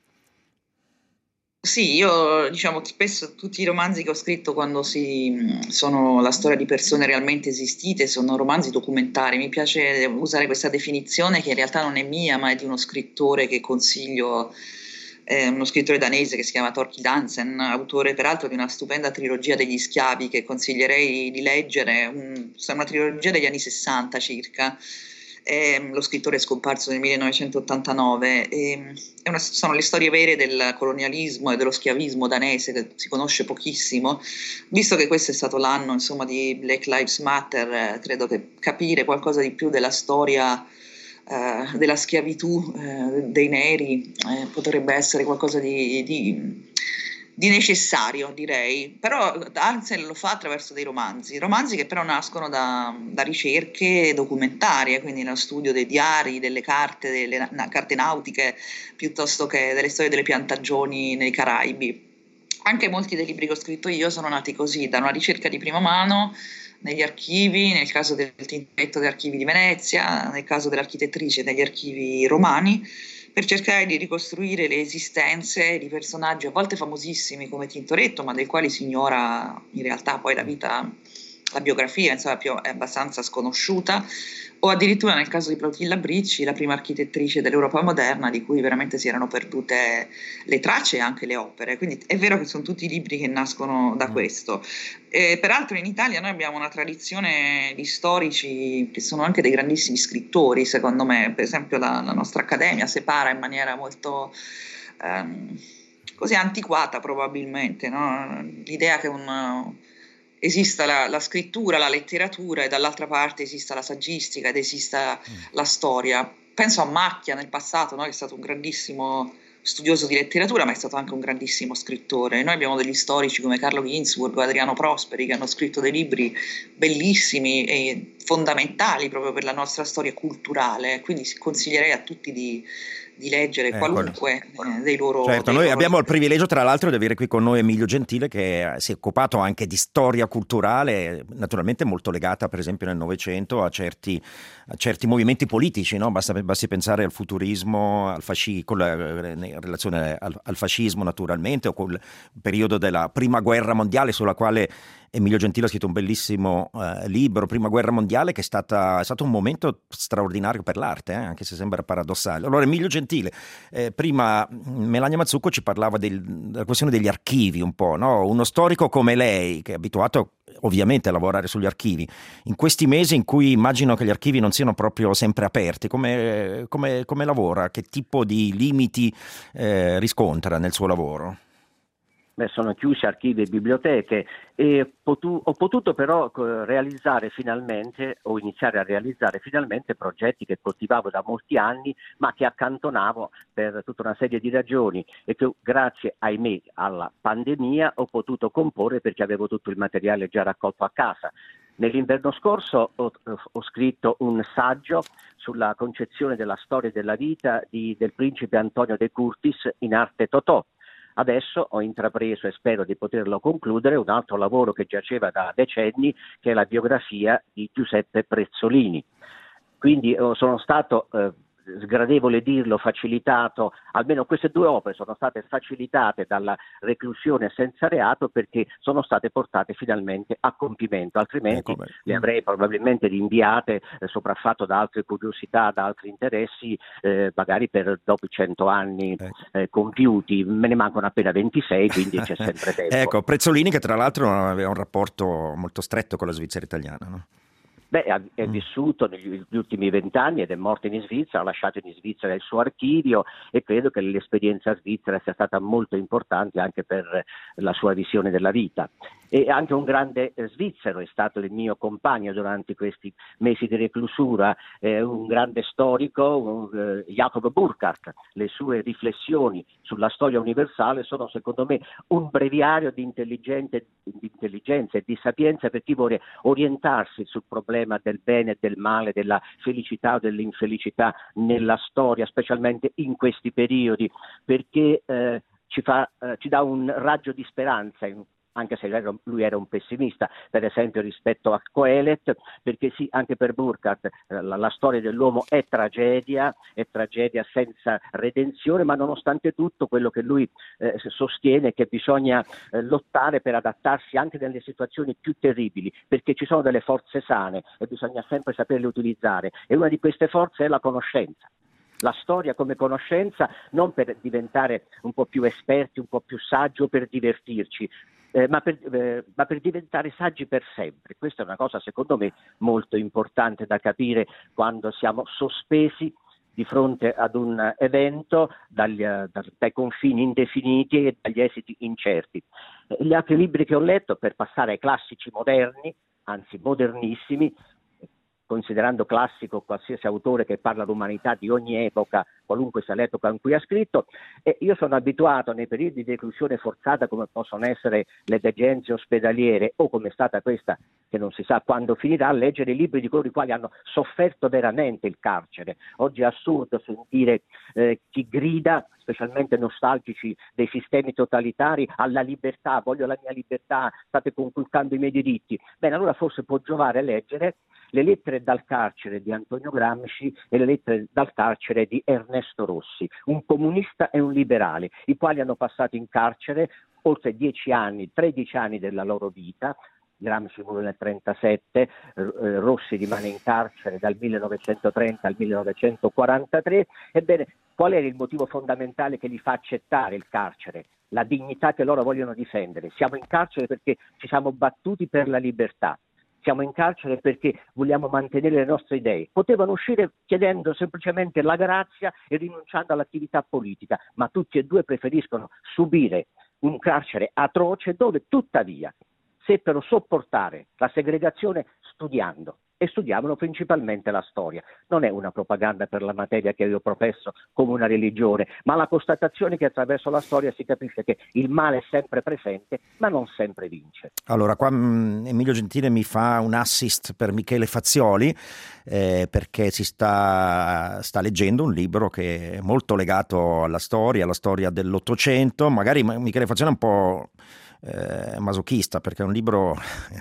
Sì, io diciamo spesso tutti i romanzi che ho scritto quando si, sono la storia di persone realmente esistite sono romanzi documentari. Mi piace usare questa definizione che in realtà non è mia, ma è di uno scrittore che consiglio, eh, uno scrittore danese che si chiama Thorkild Hansen, autore peraltro di una stupenda trilogia degli schiavi che consiglierei di leggere, un, una trilogia degli anni sessanta circa. Eh, lo scrittore è scomparso nel millenovecentottantanove, eh, è una, sono le storie vere del colonialismo e dello schiavismo danese, che si conosce pochissimo. Visto che questo è stato l'anno insomma di Black Lives Matter, eh, credo che capire qualcosa di più della storia eh, della schiavitù eh, dei neri eh, potrebbe essere qualcosa di, di di necessario, direi, però Hansen lo fa attraverso dei romanzi, romanzi che però nascono da, da ricerche documentarie, quindi nello studio dei diari, delle carte, delle na- carte nautiche, piuttosto che delle storie delle piantagioni nei Caraibi. Anche molti dei libri che ho scritto io sono nati così, da una ricerca di prima mano negli archivi, nel caso del Tintoretto degli archivi di Venezia, nel caso dell'architettrice degli archivi romani, per cercare di ricostruire le esistenze di personaggi a volte famosissimi come Tintoretto, ma dei quali si ignora in realtà poi la vita, la biografia, insomma, più, è abbastanza sconosciuta, o addirittura nel caso di Plautilla Bricci, la prima architettrice dell'Europa moderna, di cui veramente si erano perdute le tracce e anche le opere. Quindi è vero che sono tutti libri che nascono da questo. E, peraltro in Italia noi abbiamo una tradizione di storici che sono anche dei grandissimi scrittori, secondo me. Per esempio la, la nostra accademia separa in maniera molto ehm, così antiquata probabilmente, no? L'idea che un esista la, la scrittura, la letteratura e dall'altra parte esista la saggistica ed esista mm. la storia. Penso a Macchia nel passato, no? Che è stato un grandissimo studioso di letteratura, ma è stato anche un grandissimo scrittore. Noi abbiamo degli storici come Carlo Ginzburg o Adriano Prosperi che hanno scritto dei libri bellissimi e fondamentali proprio per la nostra storia culturale, quindi consiglierei a tutti di di leggere eh, qualunque eh, dei loro certo, dei noi loro abbiamo libri. Il privilegio tra l'altro di avere qui con noi Emilio Gentile, che si è occupato anche di storia culturale, naturalmente molto legata per esempio nel Novecento a certi, a certi movimenti politici, no? Basta, basti pensare al futurismo, al fasci, con la, in relazione al, al fascismo naturalmente, o col periodo della prima guerra mondiale, sulla quale Emilio Gentile ha scritto un bellissimo eh, libro, Prima Guerra Mondiale, che è, stata, è stato un momento straordinario per l'arte, eh, anche se sembra paradossale. Allora Emilio Gentile, eh, prima Melania Mazzucco ci parlava del, della questione degli archivi un po', no? Uno storico come lei, che è abituato ovviamente a lavorare sugli archivi, in questi mesi in cui immagino che gli archivi non siano proprio sempre aperti, come, come, come lavora? Che tipo di limiti eh, riscontra nel suo lavoro? Beh, sono chiusi archivi e biblioteche e potu- ho potuto però realizzare finalmente o iniziare a realizzare finalmente progetti che coltivavo da molti anni ma che accantonavo per tutta una serie di ragioni e che grazie, ahimè, alla pandemia ho potuto comporre perché avevo tutto il materiale già raccolto a casa. Nell'inverno scorso ho, ho scritto un saggio sulla concezione della storia e della vita di, del principe Antonio de Curtis in arte Totò. Adesso ho intrapreso e spero di poterlo concludere un altro lavoro che giaceva da decenni, che è la biografia di Giuseppe Prezzolini. Quindi eh, sono stato, eh, sgradevole dirlo, facilitato, almeno queste due opere sono state facilitate dalla reclusione senza reato perché sono state portate finalmente a compimento, altrimenti ecco, le avrei probabilmente rinviate, eh, sopraffatto da altre curiosità, da altri interessi, eh, magari per dopo i cento anni eh, compiuti. Me ne mancano appena ventisei, quindi c'è sempre tempo. Ecco, Prezzolini che tra l'altro aveva un rapporto molto stretto con la Svizzera italiana, no? Beh, ha- è Mm. vissuto negli gli ultimi vent'anni ed è morto in Svizzera, ha lasciato in Svizzera il suo archivio e credo che l'esperienza svizzera sia stata molto importante anche per la sua visione della vita. E anche un grande eh, svizzero è stato il mio compagno durante questi mesi di reclusura, eh, un grande storico, un, eh, Jacob Burckhardt. Le sue riflessioni sulla storia universale sono secondo me un breviario di, intelligente- di intelligenza e di sapienza per chi vuole orientarsi sul problema del bene e del male, della felicità o dell'infelicità nella storia, specialmente in questi periodi, perché eh, ci, fa, eh, ci dà un raggio di speranza, in- anche se lui era, lui era un pessimista, per esempio rispetto a Coelet, perché sì, anche per Burckhardt eh, la, la storia dell'uomo è tragedia, è tragedia senza redenzione, ma nonostante tutto quello che lui eh, sostiene è che bisogna eh, lottare per adattarsi anche nelle situazioni più terribili, perché ci sono delle forze sane e bisogna sempre saperle utilizzare, e una di queste forze è la conoscenza. La storia come conoscenza, non per diventare un po' più esperti, un po' più saggi o per divertirci, eh, ma, per, eh, ma per diventare saggi per sempre. Questa è una cosa secondo me molto importante da capire quando siamo sospesi di fronte ad un evento dagli, eh, dai confini indefiniti e dagli esiti incerti. Eh, Gli altri libri che ho letto, per passare ai classici moderni, anzi modernissimi, considerando classico qualsiasi autore che parla d'umanità di ogni epoca, qualunque sia l'epoca in cui ha scritto, e io sono abituato nei periodi di reclusione forzata, come possono essere le degenze ospedaliere o come è stata questa che non si sa quando finirà, a leggere i libri di coloro i quali hanno sofferto veramente il carcere. Oggi è assurdo sentire eh, chi grida, specialmente nostalgici dei sistemi totalitari, alla libertà, voglio la mia libertà, state conculcando i miei diritti. Bene, allora forse può giovare a leggere le lettere dal carcere di Antonio Gramsci e le lettere dal carcere di Ernesto Rossi, un comunista e un liberale, i quali hanno passato in carcere oltre dieci anni, tredici anni della loro vita. Gramsci muore nel trentasette, eh, Rossi rimane in carcere dal millenovecentotrenta al millenovecentoquarantatré. Ebbene, qual era il motivo fondamentale che li fa accettare il carcere? La dignità che loro vogliono difendere. Siamo in carcere perché ci siamo battuti per la libertà. Siamo in carcere perché vogliamo mantenere le nostre idee. Potevano uscire chiedendo semplicemente la grazia e rinunciando all'attività politica, ma tutti e due preferiscono subire un carcere atroce dove tuttavia seppero sopportare la segregazione studiando, e studiavano principalmente la storia. Non è una propaganda per la materia che io professo come una religione, ma la constatazione che attraverso la storia si capisce che il male è sempre presente, ma non sempre vince. Allora, qua mh, Emilio Gentile mi fa un assist per Michele Fazioli, eh, perché si sta, sta leggendo un libro che è molto legato alla storia, alla storia dell'Ottocento. Magari Michele Fazioli è un po' Eh, masochista, perché è un libro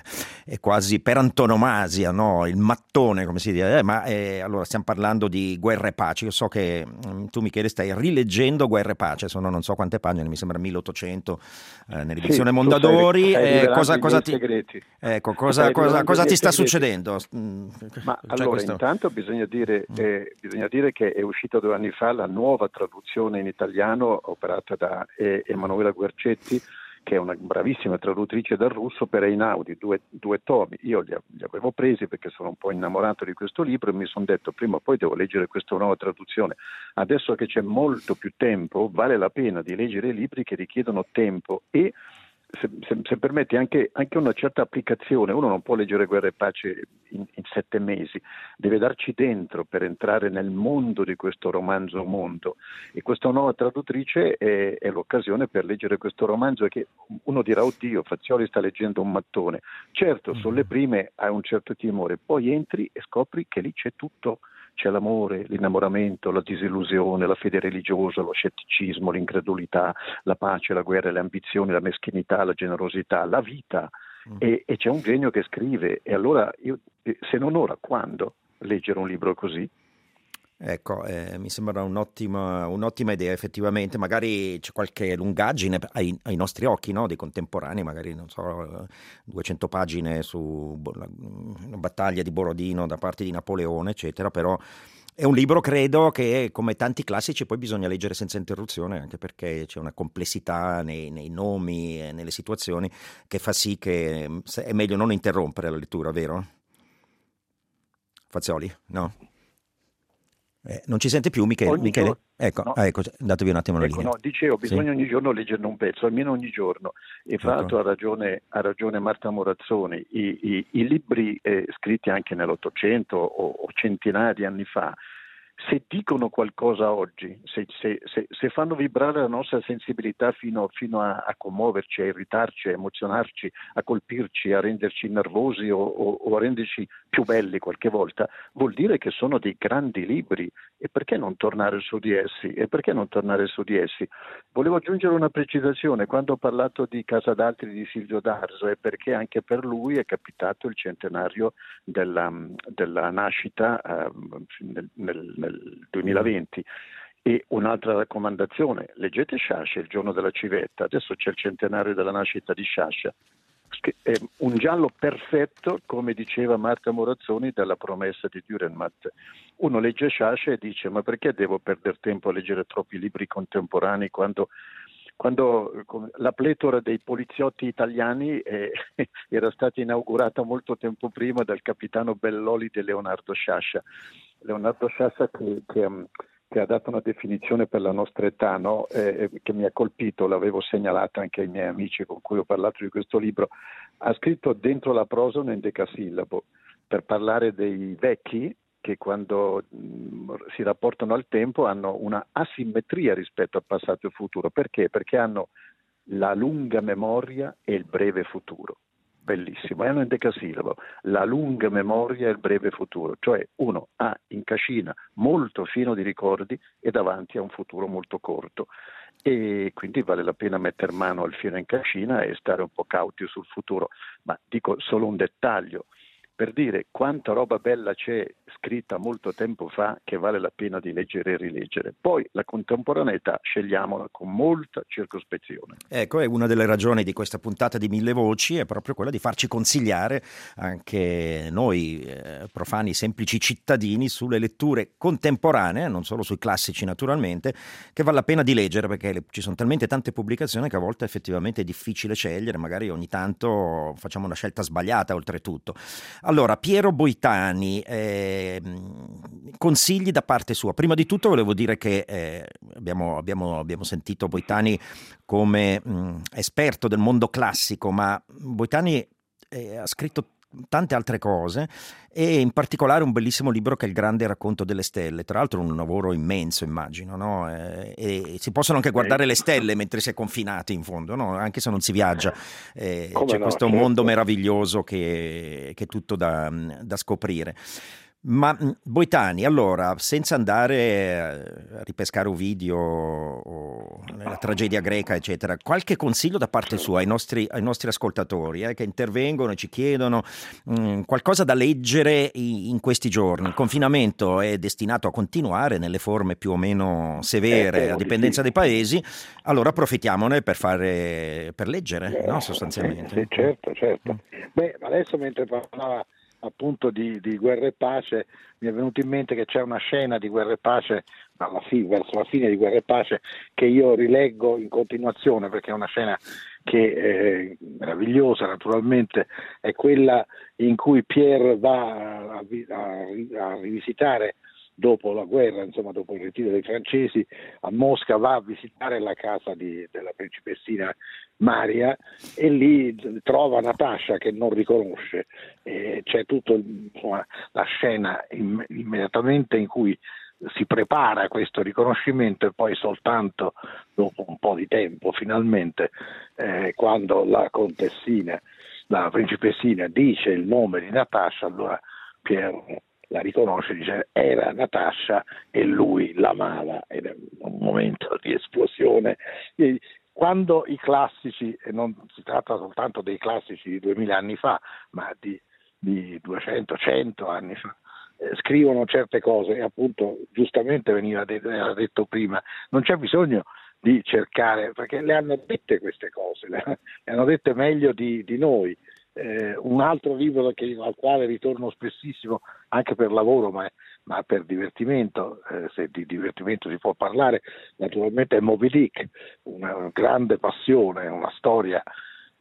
è quasi per antonomasia, no? Il mattone, come si dice, eh, ma eh, allora stiamo parlando di Guerra e Pace. Io so che mh, tu, Michele, stai rileggendo Guerra e Pace, sono non so quante pagine, mi sembra milleottocento, eh, nell'edizione sì, Mondadori. Stai, eh, cosa, cosa, ti, segreti. Ecco, cosa, cosa, cosa ti sta succedendo? Ma C'è allora, questo... intanto bisogna dire, eh, bisogna dire che è uscita due anni fa la nuova traduzione in italiano operata da eh, Emanuela Guercetti, che è una bravissima traduttrice dal russo, per Einaudi, due, due tomi. Io li, li avevo presi perché sono un po' innamorato di questo libro e mi sono detto prima o poi devo leggere questa nuova traduzione. Adesso che c'è molto più tempo, vale la pena di leggere libri che richiedono tempo e, se, se, se permetti, anche, anche una certa applicazione. Uno non può leggere Guerra e Pace in, in sette mesi, deve darci dentro per entrare nel mondo di questo romanzo mondo, e questa nuova traduttrice è, è l'occasione per leggere questo romanzo, e che uno dirà oddio, Fazioli sta leggendo un mattone. Certo, sulle prime hai un certo timore, poi entri e scopri che lì c'è tutto. C'è l'amore, l'innamoramento, la disillusione, la fede religiosa, lo scetticismo, l'incredulità, la pace, la guerra, le ambizioni, la meschinità, la generosità, la vita. Mm. E, e c'è un genio che scrive. E allora, io, se non ora, quando leggere un libro così? Ecco, eh, mi sembra un'ottima, un'ottima idea, effettivamente. Magari c'è qualche lungaggine ai, ai nostri occhi, no? Dei contemporanei, magari non so, duecento pagine su la, una battaglia di Borodino da parte di Napoleone, eccetera. Però è un libro, credo, che come tanti classici poi bisogna leggere senza interruzione, anche perché c'è una complessità nei, nei nomi e nelle situazioni che fa sì che è meglio non interrompere la lettura, vero? Fazzoli? No? Eh, non ci sente più Michele? Ogni Michele? giorno, Ecco, no. ah, ecco, datevi un attimo la Ecco, linea. no, dicevo, bisogna Sì. ogni giorno leggerne un pezzo, almeno ogni giorno. E fra Ecco. l'altro ha ragione, ha ragione Marta Morazzoni, i, i, i libri eh, scritti anche nell'Ottocento o, o centinaia di anni fa, se dicono qualcosa oggi, se, se, se, se fanno vibrare la nostra sensibilità fino, fino a, a commuoverci, a irritarci, a emozionarci, a colpirci, a renderci nervosi o, o, o a renderci più belli qualche volta, vuol dire che sono dei grandi libri. E perché non tornare su di essi? E perché non tornare su di essi? Volevo aggiungere una precisazione. Quando ho parlato di Casa d'Altri di Silvio D'Arso è perché anche per lui è capitato il centenario della, della nascita eh, nel, nel, nel duemilaventi. E un'altra raccomandazione, leggete Sciascia, Il giorno della civetta, adesso c'è il centenario della nascita di Sciascia. È un giallo perfetto, come diceva Marta Morazzoni, dalla promessa di Dürrenmatt. Uno legge Sciascia e dice: ma perché devo perdere tempo a leggere troppi libri contemporanei quando, quando la pletora dei poliziotti italiani eh, era stata inaugurata molto tempo prima dal capitano Belloli di Leonardo Sciascia. Leonardo Sciascia che, che che ha dato una definizione per la nostra età, no? eh, che mi ha colpito, l'avevo segnalata anche ai miei amici con cui ho parlato di questo libro. Ha scritto dentro la prosa un endecasillabo per parlare dei vecchi che quando mh, si rapportano al tempo hanno una asimmetria rispetto al passato e al futuro. Perché? Perché hanno la lunga memoria e il breve futuro. Bellissimo, è un endecasillabo, la lunga memoria e il breve futuro, cioè uno ha in cascina molto fino di ricordi e davanti a un futuro molto corto, e quindi vale la pena mettere mano al filo in cascina e stare un po' cauti sul futuro. Ma dico solo un dettaglio per dire quanta roba bella c'è scritta molto tempo fa che vale la pena di leggere e rileggere. Poi la contemporaneità scegliamola con molta circospezione. Ecco, è una delle ragioni di questa puntata di Mille Voci, è proprio quella di farci consigliare anche noi eh, profani, semplici cittadini, sulle letture contemporanee, non solo sui classici naturalmente, che vale la pena di leggere, perché le, ci sono talmente tante pubblicazioni che a volte effettivamente è difficile scegliere, magari ogni tanto facciamo una scelta sbagliata oltretutto. Allora, Piero Boitani, eh, consigli da parte sua. Prima di tutto volevo dire che eh, abbiamo, abbiamo, abbiamo sentito Boitani come mh, esperto del mondo classico, ma Boitani eh, ha scritto tante altre cose e in particolare un bellissimo libro che è Il grande racconto delle stelle, tra l'altro un lavoro immenso, immagino, no? E, e si possono anche guardare le stelle mentre si è confinati in fondo, no? Anche se non si viaggia, eh, c'è no, questo certo. mondo meraviglioso che, che è tutto da, da scoprire. Ma Boitani, allora, senza andare a ripescare Ovidio o la tragedia greca, eccetera, qualche consiglio da parte sua ai nostri, ai nostri ascoltatori eh, che intervengono e ci chiedono mh, qualcosa da leggere in, in questi giorni? Il confinamento è destinato a continuare nelle forme più o meno severe, a dipendenza dei paesi, allora approfittiamone per fare per leggere, no, sostanzialmente. Sì, certo, certo. Beh, adesso mentre parlava appunto di, di Guerra e Pace mi è venuto in mente che c'è una scena di Guerra e Pace alla fine, verso la fine di Guerra e Pace che io rileggo in continuazione perché è una scena che è meravigliosa, naturalmente è quella in cui Pierre va a, a, a rivisitare dopo la guerra, insomma dopo il ritiro dei francesi, a Mosca va a visitare la casa di, della principessina Maria e lì trova Natascia che non riconosce, e c'è tutta la scena imm- immediatamente in cui si prepara questo riconoscimento e poi soltanto dopo un po' di tempo finalmente eh, quando la contessina, la principessina dice il nome di Natascia, allora Pierre la riconosce, dice era Natascia e lui l'amava, ed è un momento di esplosione. E quando i classici, e non si tratta soltanto dei classici di duemila anni fa, ma di, di duecento cento anni fa, eh, scrivono certe cose, e appunto giustamente veniva detto, era detto prima, non c'è bisogno di cercare, perché le hanno dette queste cose, le, le hanno dette meglio di, di noi. Eh, un altro libro che, al quale ritorno spessissimo anche per lavoro ma, ma per divertimento, eh, se di divertimento si può parlare naturalmente, è Moby Dick, una grande passione, una storia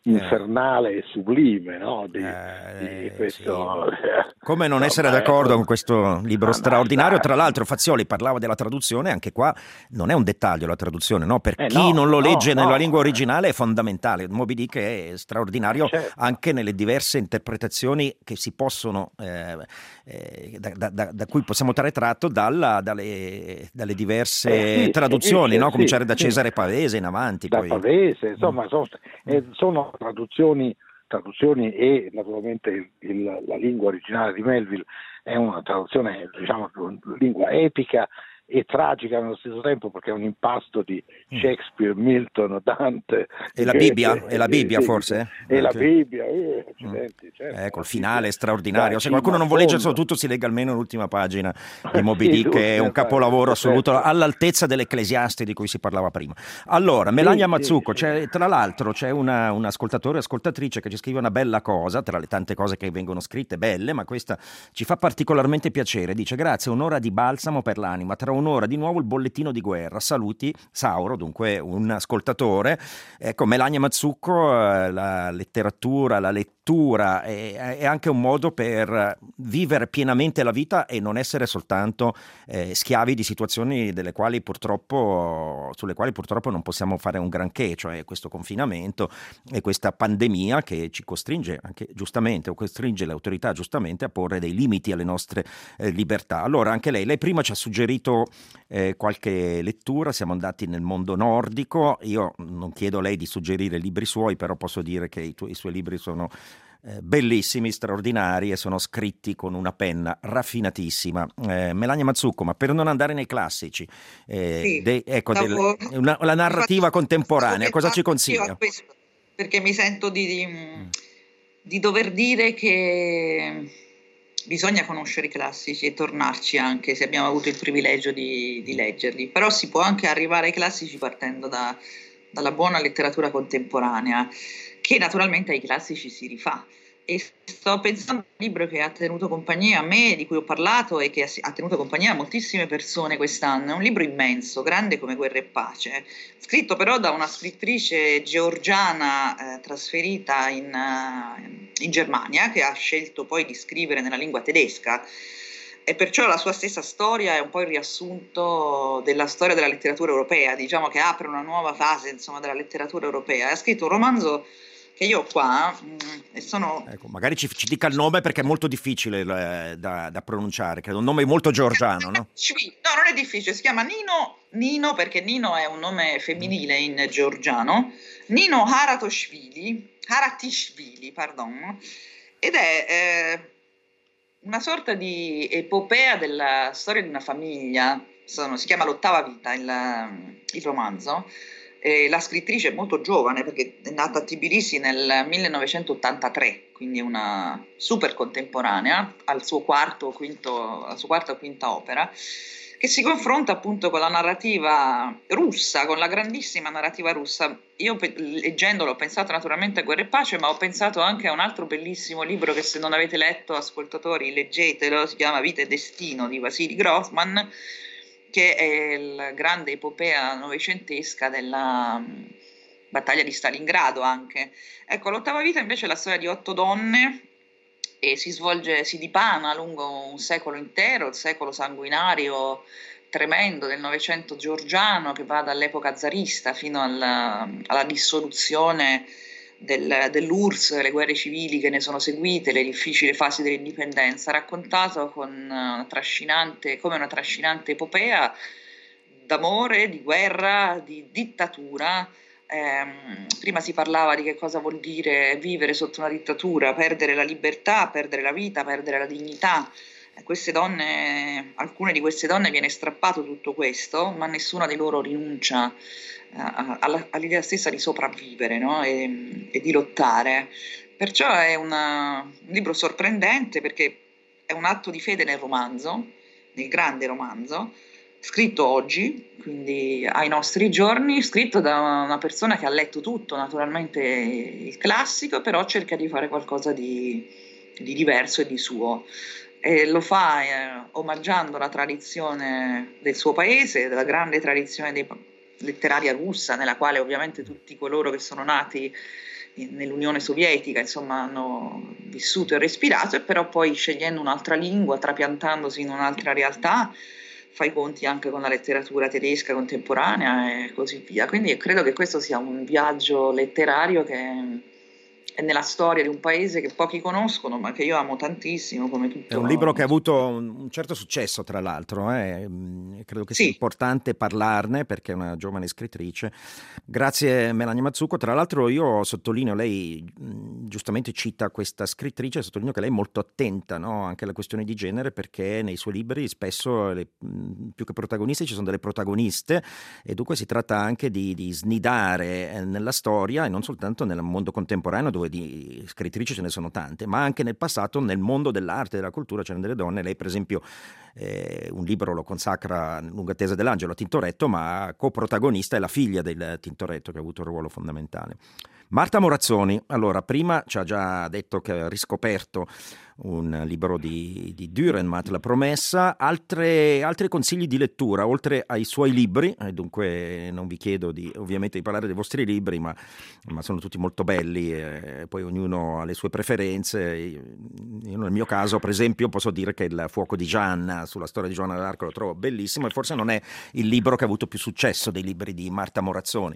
infernale e sublime, no? Di, eh, di questo, sì. Come non no, essere beh, d'accordo ecco, con questo libro ah, straordinario? basta. Tra l'altro Fazioli parlava della traduzione, anche qua non è un dettaglio la traduzione, no? Per Eh, chi no, non lo no, legge nella no, lingua eh, originale è fondamentale. Moby Dick è straordinario certo. anche nelle diverse interpretazioni che si possono eh, eh, da, da, da cui possiamo trarre tratto dalla, dalle, dalle diverse Eh, sì, traduzioni, no? sì, Cominciare da sì. Cesare Pavese in avanti. Da Poi. Pavese, insomma, sono, eh, sono traduzioni, traduzioni e naturalmente il, il, la lingua originale di Melville è una traduzione, diciamo, lingua epica e tragica nello stesso tempo, perché è un impasto di Shakespeare, Milton, Dante E la Bibbia? E la Bibbia forse? e Anche. la Bibbia, eh, accidenti, certo, Ecco, il la finale Bibbia, è straordinario. da Se qualcuno cima non a vuole leggerselo fondo. tutto, si legga almeno l'ultima pagina di Moby Sì, Dick, che è un giusto, capolavoro assoluto, certo. all'altezza dell'Ecclesiaste di cui si parlava prima. Allora, Melania Sì, Mazzucco, sì, sì. c'è, tra l'altro c'è una, un ascoltatore e ascoltatrice che ci scrive una bella cosa, tra le tante cose che vengono scritte, belle, ma questa ci fa particolarmente piacere. Dice: grazie, un'ora di balsamo per l'anima, tra un'ora di nuovo il bollettino di guerra. Saluti, Sauro, dunque un ascoltatore. Ecco, Melania Mazzucco, eh, la letteratura, la lettura è, è anche un modo per vivere pienamente la vita e non essere soltanto eh, schiavi di situazioni delle quali purtroppo, sulle quali purtroppo non possiamo fare un granché, cioè questo confinamento e questa pandemia che ci costringe anche giustamente, o costringe le autorità giustamente a porre dei limiti alle nostre eh, libertà. Allora anche lei, lei prima ci ha suggerito eh, qualche lettura, siamo andati nel mondo nordico. Io non chiedo a lei di suggerire libri suoi, però posso dire che i, tu- i suoi libri sono eh, bellissimi, straordinari e sono scritti con una penna raffinatissima. Eh, Melania Mazzucco, ma per non andare nei classici, eh, Sì, de- ecco, del- dopo una- la narrativa faccio- contemporanea, faccio cosa ci io a consiglia? questo, perché mi sento di, di, di dover dire che bisogna conoscere i classici e tornarci anche se abbiamo avuto il privilegio di, di leggerli, però si può anche arrivare ai classici partendo da, dalla buona letteratura contemporanea, che naturalmente ai classici si rifà. E sto pensando a un libro che ha tenuto compagnia a me, di cui ho parlato e che ha tenuto compagnia a moltissime persone quest'anno. È un libro immenso, grande come Guerra e Pace, scritto però da una scrittrice georgiana eh, trasferita in, uh, in Germania, che ha scelto poi di scrivere nella lingua tedesca. E perciò la sua stessa storia è un po' il riassunto della storia della letteratura europea, diciamo che apre una nuova fase, insomma, della letteratura europea. Ha scritto un romanzo che io ho qua mh, e sono... Ecco, magari ci, ci dica il nome perché è molto difficile eh, da, da pronunciare, credo un nome molto georgiano, no? No, non è difficile, si chiama Nino, Nino perché Nino è un nome femminile in georgiano, Nino Haratoshvili, Haratishvili, pardon, ed è eh, una sorta di epopea della storia di una famiglia. Sono, si chiama L'ottava vita il, il romanzo. Eh, la scrittrice è molto giovane perché è nata a Tbilisi nel millenovecentottantatré, quindi una super contemporanea al suo quarto o quinto, alla sua quarta o quinta opera, che si confronta appunto con la narrativa russa, con la grandissima narrativa russa. Io pe- leggendolo ho pensato naturalmente a Guerra e Pace, ma ho pensato anche a un altro bellissimo libro che, se non avete letto, ascoltatori, leggetelo, si chiama Vita e Destino di Vasily Grossman, che è la grande epopea novecentesca della um, battaglia di Stalingrado anche. Ecco, L'ottava vita invece è la storia di otto donne e si svolge, si dipana lungo un secolo intero, il secolo sanguinario tremendo del Novecento georgiano, che va dall'epoca zarista fino alla, alla dissoluzione del, dell'U R S S, le guerre civili che ne sono seguite, le difficili fasi dell'indipendenza, raccontato con una trascinante, come una trascinante epopea d'amore, di guerra, di dittatura. Eh, prima si parlava di che cosa vuol dire vivere sotto una dittatura, perdere la libertà, perdere la vita, perdere la dignità. Queste donne, alcune di queste donne viene strappato tutto questo, ma nessuna di loro rinuncia Alla, all'idea stessa di sopravvivere, no? e, e di lottare. Perciò è una, un libro sorprendente perché è un atto di fede nel romanzo, nel grande romanzo, scritto oggi, quindi ai nostri giorni, scritto da una persona che ha letto tutto, naturalmente il classico, però cerca di fare qualcosa di, di diverso e di suo. E lo fa eh, omaggiando la tradizione del suo paese, della grande tradizione dei letteraria russa, nella quale ovviamente tutti coloro che sono nati nell'Unione Sovietica, insomma, hanno vissuto e respirato, e però poi scegliendo un'altra lingua, trapiantandosi in un'altra realtà, fa i conti anche con la letteratura tedesca contemporanea e così via. Quindi credo che questo sia un viaggio letterario che è nella storia di un paese che pochi conoscono, ma che io amo tantissimo, come tutto. È un libro che ha avuto un certo successo, tra l'altro, eh. Credo che sia sì. importante parlarne, perché è una giovane scrittrice. Grazie Melania Mazzucco. Tra l'altro io sottolineo, lei giustamente cita questa scrittrice, sottolineo che lei è molto attenta, no? Anche alla questione di genere, perché nei suoi libri spesso le, più che protagoniste ci sono delle protagoniste, e dunque si tratta anche di, di snidare nella storia, e non soltanto nel mondo contemporaneo, dove di scrittrici ce ne sono tante, ma anche nel passato, nel mondo dell'arte e della cultura c'erano delle donne. Lei per esempio eh, un libro lo consacra, Lunga attesa dell'angelo, a Tintoretto, ma coprotagonista è la figlia del Tintoretto, che ha avuto un ruolo fondamentale. Marta Morazzoni, allora, prima ci ha già detto che ha riscoperto un libro di, di Dürrenmatt, La promessa. Altre, altri consigli di lettura, oltre ai suoi libri, e dunque non vi chiedo di, ovviamente di parlare dei vostri libri, ma, ma sono tutti molto belli, e poi ognuno ha le sue preferenze. Io nel mio caso, per esempio, posso dire che Il fuoco di Gianna, sulla storia di Giovanna d'Arco, lo trovo bellissimo, e forse non è il libro che ha avuto più successo dei libri di Marta Morazzoni,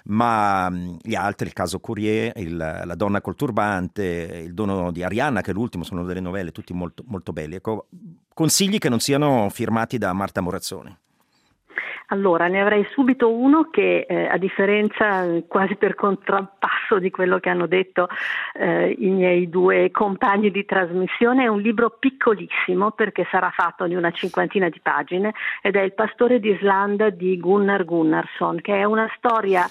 ma gli altri, il caso Curie, il, La donna col turbante, Il dono di Arianna, che è l'ultimo, sono delle novelle tutti molto, molto belli. Ecco, consigli che non siano firmati da Marta Morazzoni. Allora, ne avrei subito uno che, eh, a differenza, quasi per contrappasso di quello che hanno detto eh, i miei due compagni di trasmissione, è un libro piccolissimo, perché sarà fatto di una cinquantina di pagine, ed è Il pastore d'Islanda di Gunnar Gunnarsson, che è una storia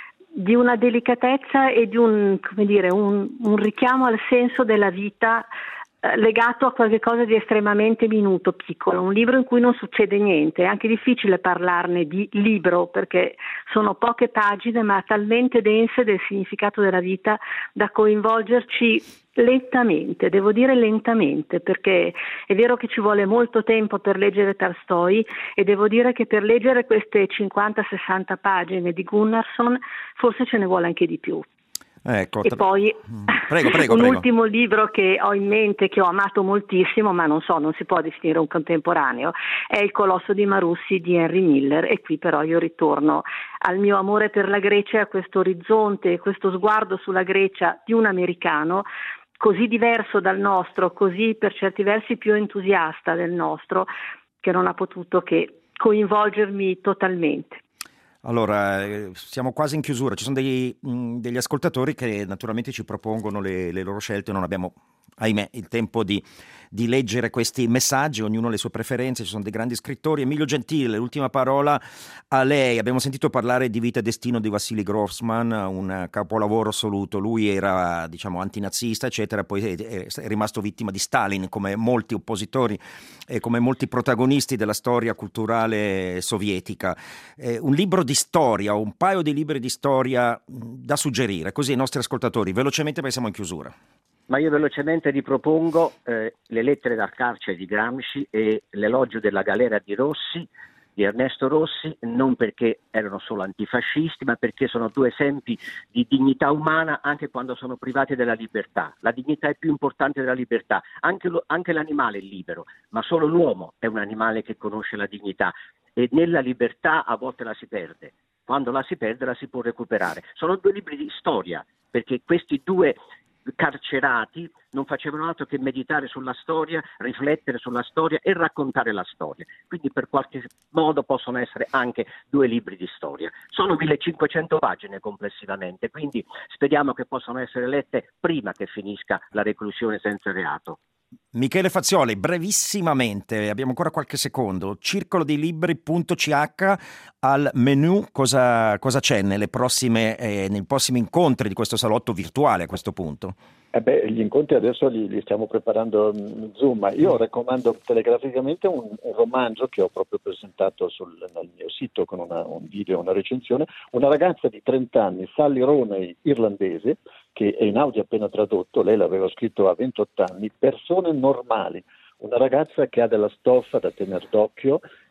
di una delicatezza e di un, come dire, un, un richiamo al senso della vita legato a qualcosa di estremamente minuto, piccolo, un libro in cui non succede niente. È anche difficile parlarne di libro, perché sono poche pagine ma talmente dense del significato della vita da coinvolgerci lentamente, devo dire lentamente, perché è vero che ci vuole molto tempo per leggere Tolstoj, e devo dire che per leggere queste cinquanta sessanta pagine di Gunnarsson forse ce ne vuole anche di più. Ecco, e tra... poi prego, prego, un prego. ultimo libro che ho in mente, che ho amato moltissimo, ma non so, non si può definire un contemporaneo, è Il colosso di Marussi di Henry Miller, e qui però io ritorno al mio amore per la Grecia, a questo orizzonte, questo sguardo sulla Grecia di un americano così diverso dal nostro, così per certi versi più entusiasta del nostro, che non ha potuto che coinvolgermi totalmente. Allora, eh, siamo quasi in chiusura, ci sono dei, mh, degli ascoltatori che naturalmente ci propongono le, le loro scelte, non abbiamo, ahimè, il tempo di, di leggere questi messaggi, ognuno ha le sue preferenze, ci sono dei grandi scrittori. Emilio Gentile, l'ultima parola a lei. Abbiamo sentito parlare di Vita e destino di Vassili Grossman, un capolavoro assoluto. Lui era, diciamo, antinazista, eccetera, poi è, è rimasto vittima di Stalin, come molti oppositori e come molti protagonisti della storia culturale sovietica. Eh, un libro di di storia, un paio di libri di storia da suggerire, così ai nostri ascoltatori, velocemente, perché siamo in chiusura. Ma io velocemente ripropongo eh, Le lettere dal carcere di Gramsci e L'elogio della galera di Rossi, di Ernesto Rossi, non perché erano solo antifascisti, ma perché sono due esempi di dignità umana anche quando sono privati della libertà. La dignità è più importante della libertà, anche, lo, anche l'animale è libero, ma solo l'uomo è un animale che conosce la dignità, e nella libertà a volte la si perde. Quando la si perde la si può recuperare. Sono due libri di storia, perché questi due carcerati non facevano altro che meditare sulla storia, riflettere sulla storia e raccontare la storia. Quindi per qualche modo possono essere anche due libri di storia. Sono millecinquecento pagine complessivamente, quindi speriamo che possano essere lette prima che finisca la reclusione senza reato. Michele Fazioli, brevissimamente, abbiamo ancora qualche secondo, circolo dei libri punto c h, al menu cosa, cosa c'è nelle prossime, eh, nei prossimi incontri di questo salotto virtuale a questo punto? Eh beh, gli incontri adesso li, li stiamo preparando in Zoom, ma io raccomando telegraficamente un, un romanzo che ho proprio presentato sul, nel mio sito con una, un video, una recensione. Una ragazza di trenta anni, Sally Roney, irlandese, che è in audio appena tradotto, lei l'aveva scritto a ventotto anni, Persone normali, una ragazza che ha della stoffa da tener d'occhio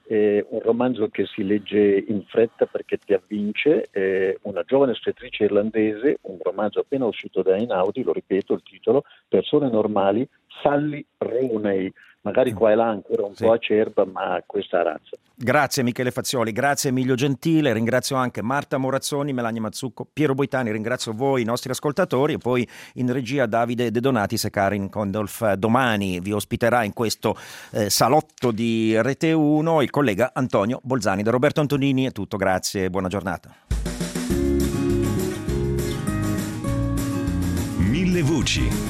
eh, un romanzo che si legge in fretta perché ti avvince, eh, una giovane scrittrice irlandese, un romanzo appena uscito da Einaudi, lo ripeto il titolo, Persone normali, Sally Rooney, magari qua e là ancora un sì. po' acerba, ma questa razza. Grazie Michele Fazioli, grazie Emilio Gentile, ringrazio anche Marta Morazzoni, Melania Mazzucco, Piero Boitani, ringrazio voi i nostri ascoltatori e poi in regia Davide De Donatis e Karin Kondolf. Domani vi ospiterà in questo eh, salotto di Rete uno il collega Antonio Bolzani. Da Roberto Antonini è tutto, grazie e buona giornata. Mille voci.